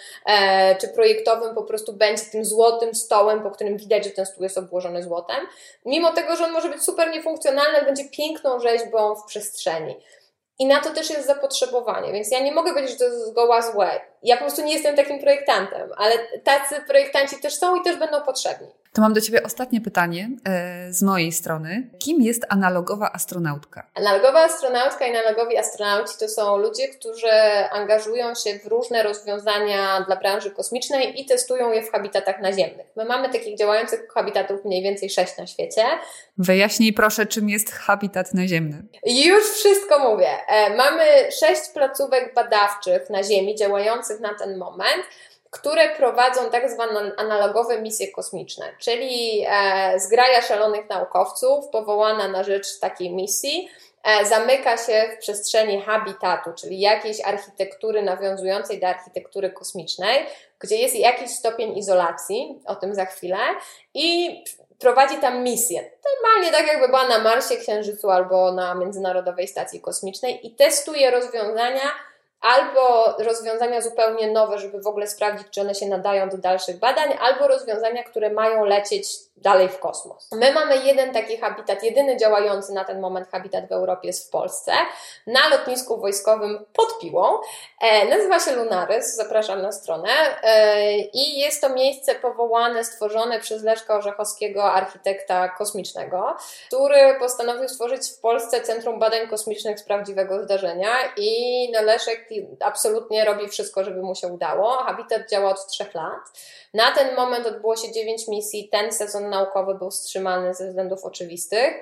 czy projektowym po prostu będzie tym złotym stołem, po którym widać, że ten stół jest obłożony złotem. Mimo tego, że on może być super niefunkcjonalny, ale będzie piękną rzeźbą w przestrzeni. I na to też jest zapotrzebowanie, więc ja nie mogę powiedzieć, że to jest zgoła złe. Ja po prostu nie jestem takim projektantem, ale tacy projektanci też są i też będą potrzebni. To mam do Ciebie ostatnie pytanie z mojej strony. Kim jest analogowa astronautka? Analogowa astronautka i analogowi astronauci to są ludzie, którzy angażują się w różne rozwiązania dla branży kosmicznej i testują je w habitatach naziemnych. My mamy takich działających habitatów mniej więcej 6 na świecie. Wyjaśnij proszę, czym jest habitat naziemny. Już wszystko mówię. Mamy 6 placówek badawczych na Ziemi działających na ten moment, które prowadzą tak zwane analogowe misje kosmiczne, czyli zgraja szalonych naukowców powołana na rzecz takiej misji zamyka się w przestrzeni habitatu, czyli jakiejś architektury nawiązującej do architektury kosmicznej, gdzie jest jakiś stopień izolacji, o tym za chwilę, i prowadzi tam misję. Normalnie tak jakby była na Marsie, Księżycu albo na Międzynarodowej Stacji Kosmicznej i testuje rozwiązania, albo rozwiązania zupełnie nowe, żeby w ogóle sprawdzić, czy one się nadają do dalszych badań, albo rozwiązania, które mają lecieć dalej w kosmos. My mamy jeden taki habitat, jedyny działający na ten moment habitat w Europie jest w Polsce, na lotnisku wojskowym pod Piłą. Nazywa się Lunaris, zapraszam na stronę i jest to miejsce powołane, stworzone przez Leszka Orzechowskiego, architekta kosmicznego, który postanowił stworzyć w Polsce Centrum Badań Kosmicznych z prawdziwego zdarzenia i Leszek absolutnie robi wszystko, żeby mu się udało. Habitat działa od 3 lat. Na ten moment odbyło się 9 misji. Ten sezon naukowy był wstrzymany ze względów oczywistych.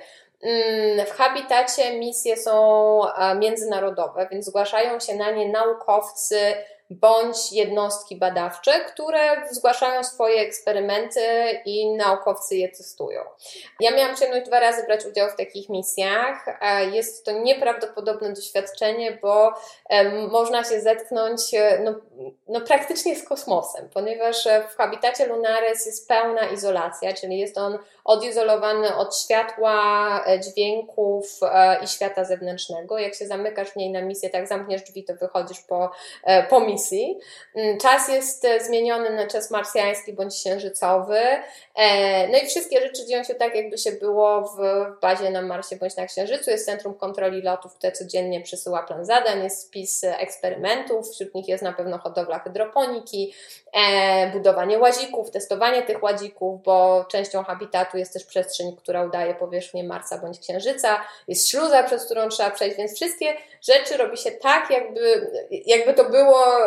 W habitacie misje są międzynarodowe, więc zgłaszają się na nie naukowcy bądź jednostki badawcze, które zgłaszają swoje eksperymenty i naukowcy je testują. Ja miałam przyjemność 2 razy brać udział w takich misjach. Jest to nieprawdopodobne doświadczenie, bo można się zetknąć praktycznie z kosmosem, ponieważ w habitacie Lunaris jest pełna izolacja, czyli jest on odizolowany od światła, dźwięków i świata zewnętrznego. Jak się zamykasz w niej na misję, tak zamkniesz drzwi, to wychodzisz po misji. Czas jest zmieniony na czas marsjański bądź księżycowy. No i wszystkie rzeczy dzieją się tak, jakby się było w bazie na Marsie bądź na Księżycu. Jest Centrum Kontroli Lotów, które codziennie przesyła plan zadań, jest spis eksperymentów, wśród nich jest na pewno hodowla hydroponiki, budowanie łazików, testowanie tych łazików, bo częścią habitatu jest też przestrzeń, która udaje powierzchnię Marsa bądź Księżyca, jest śluza, przez którą trzeba przejść, więc wszystkie rzeczy robi się tak, jakby to było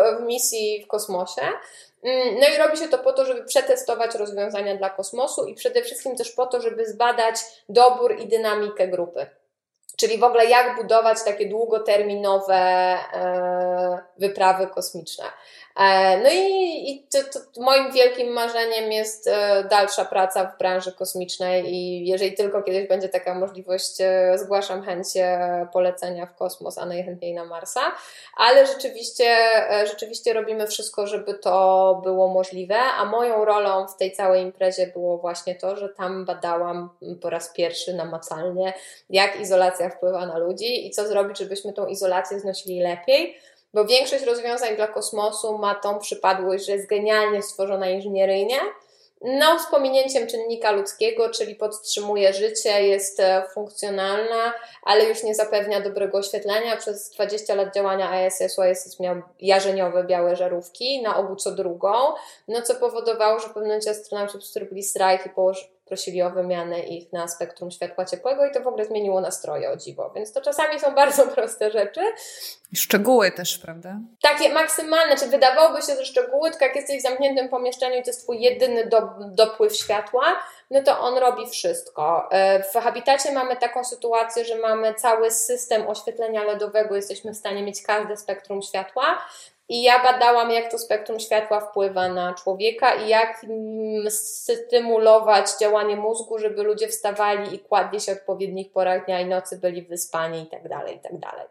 w misji w kosmosie. No i robi się to po to, żeby przetestować rozwiązania dla kosmosu i przede wszystkim też po to, żeby zbadać dobór i dynamikę grupy. Czyli w ogóle jak budować takie długoterminowe wyprawy kosmiczne. No i to moim wielkim marzeniem jest dalsza praca w branży kosmicznej i jeżeli tylko kiedyś będzie taka możliwość, zgłaszam chęć polecenia w kosmos, a najchętniej na Marsa, ale rzeczywiście robimy wszystko, żeby to było możliwe, a moją rolą w tej całej imprezie było właśnie to, że tam badałam po raz pierwszy namacalnie, jak izolacja wpływa na ludzi i co zrobić, żebyśmy tą izolację znosili lepiej. Bo większość rozwiązań dla kosmosu ma tą przypadłość, że jest genialnie stworzona inżynieryjnie, no z pominięciem czynnika ludzkiego, czyli podtrzymuje życie, jest funkcjonalna, ale już nie zapewnia dobrego oświetlenia. Przez 20 lat działania ISS-u ISS miał jarzeniowe białe żarówki, na ogół co drugą, no co powodowało, że w pewnym momencie astronauci robili strajk i prosili o wymianę ich na spektrum światła ciepłego i to w ogóle zmieniło nastroje, o dziwo. Więc to czasami są bardzo proste rzeczy. Szczegóły też, prawda? Takie maksymalne, czy wydawałoby się, że szczegóły, tylko jak jesteś w zamkniętym pomieszczeniu i to jest twój jedyny dopływ światła, no to on robi wszystko. W Habitacie mamy taką sytuację, że mamy cały system oświetlenia LEDowego, jesteśmy w stanie mieć każde spektrum światła. I ja badałam, jak to spektrum światła wpływa na człowieka i jak stymulować działanie mózgu, żeby ludzie wstawali i kładli się w odpowiednich porach dnia i nocy, byli wyspani i tak dalej, i tak dalej.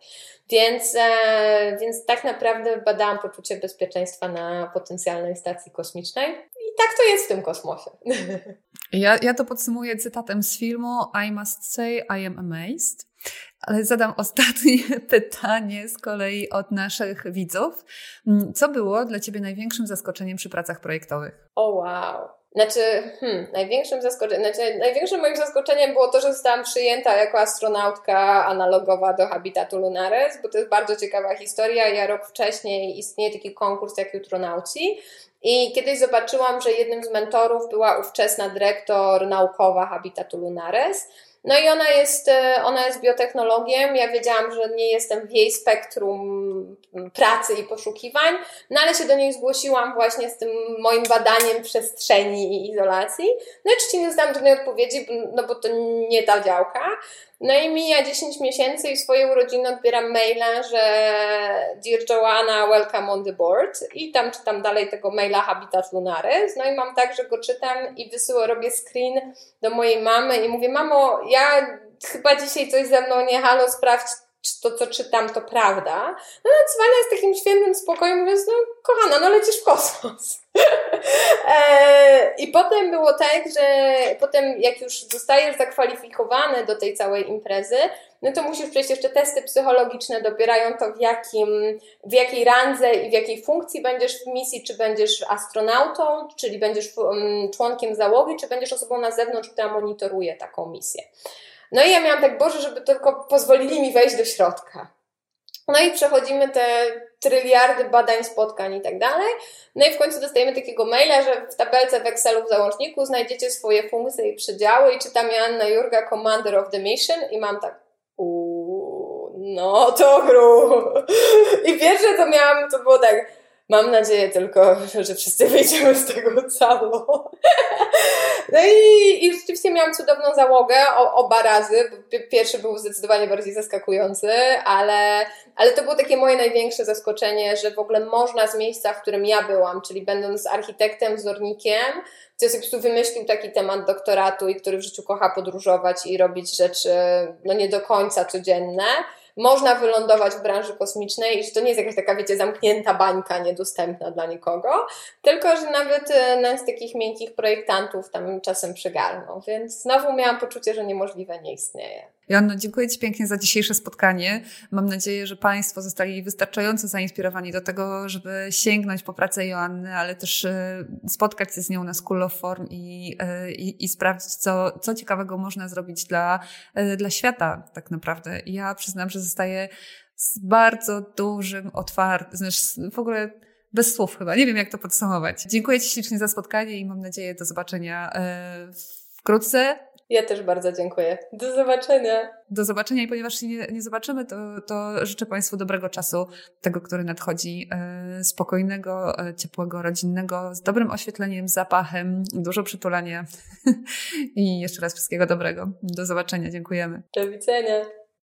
Więc tak naprawdę badałam poczucie bezpieczeństwa na potencjalnej stacji kosmicznej i tak to jest w tym kosmosie. Ja to podsumuję cytatem z filmu I must say I am amazed. Ale zadam ostatnie pytanie z kolei od naszych widzów. Co było dla Ciebie największym zaskoczeniem przy pracach projektowych? Wow. Największym moim zaskoczeniem było to, że zostałam przyjęta jako astronautka analogowa do Habitatu Lunares, bo to jest bardzo ciekawa historia. Ja rok wcześniej istnieje taki konkurs jak Jutronauci i kiedyś zobaczyłam, że jednym z mentorów była ówczesna dyrektor naukowa Habitatu Lunares. No i ona jest biotechnologiem, ja wiedziałam, że nie jestem w jej spektrum pracy i poszukiwań, no ale się do niej zgłosiłam właśnie z tym moim badaniem przestrzeni i izolacji. No i oczywiście nie dostałam żadnej odpowiedzi, no bo to nie ta działka. No i mija 10 miesięcy i w swoje urodziny odbieram maila, że Dear Joanna, welcome on the board i tam czytam dalej tego maila Habitat Lunares. No i mam tak, że go czytam i robię screen do mojej mamy i mówię, mamo, ja chyba dzisiaj coś ze mną nie halo, sprawdź, czy to, co czytam, to prawda. No dzwonię z takim świętym spokojem, mówiąc, no kochana, no lecisz w kosmos. I potem było tak, że potem jak już zostajesz zakwalifikowany do tej całej imprezy, no to musisz przejść jeszcze testy psychologiczne, dobierają to w jakiej randze i w jakiej funkcji będziesz w misji, czy będziesz astronautą, czyli będziesz członkiem załogi, czy będziesz osobą na zewnątrz, która monitoruje taką misję. No i ja miałam tak, Boże, żeby tylko pozwolili mi wejść do środka. No i przechodzimy te tryliardy badań, spotkań i tak dalej. No i w końcu dostajemy takiego maila, że w tabelce w Excelu w załączniku znajdziecie swoje funkcje i przedziały i czytam Joanna Jurga, Commander of the Mission i mam tak, no to I pierwsze co miałam, to było tak, mam nadzieję tylko, że wszyscy wyjdziemy z tego cało. No i rzeczywiście miałam cudowną załogę oba razy. Pierwszy był zdecydowanie bardziej zaskakujący, ale to było takie moje największe zaskoczenie, że w ogóle można z miejsca, w którym ja byłam, czyli będąc architektem, wzornikiem, który sobie po prostu wymyślił taki temat doktoratu i który w życiu kocha podróżować i robić rzeczy no nie do końca codzienne, można wylądować w branży kosmicznej i że to nie jest jakaś taka, wiecie, zamknięta bańka, niedostępna dla nikogo, tylko że nawet nas takich miękkich projektantów tam czasem przygarną, więc znowu miałam poczucie, że niemożliwe nie istnieje. Joanno, dziękuję Ci pięknie za dzisiejsze spotkanie. Mam nadzieję, że Państwo zostali wystarczająco zainspirowani do tego, żeby sięgnąć po pracę Joanny, ale też spotkać się z nią na School of Form i sprawdzić, co ciekawego można zrobić dla świata tak naprawdę. I ja przyznam, że zostaję z bardzo dużym w ogóle bez słów chyba. Nie wiem, jak to podsumować. Dziękuję Ci ślicznie za spotkanie i mam nadzieję do zobaczenia wkrótce. Ja też bardzo dziękuję. Do zobaczenia. Do zobaczenia i ponieważ się nie zobaczymy, to życzę Państwu dobrego czasu, tego, który nadchodzi, spokojnego, ciepłego, rodzinnego, z dobrym oświetleniem, zapachem, dużo przytulania i jeszcze raz wszystkiego dobrego. Do zobaczenia, dziękujemy. Do widzenia.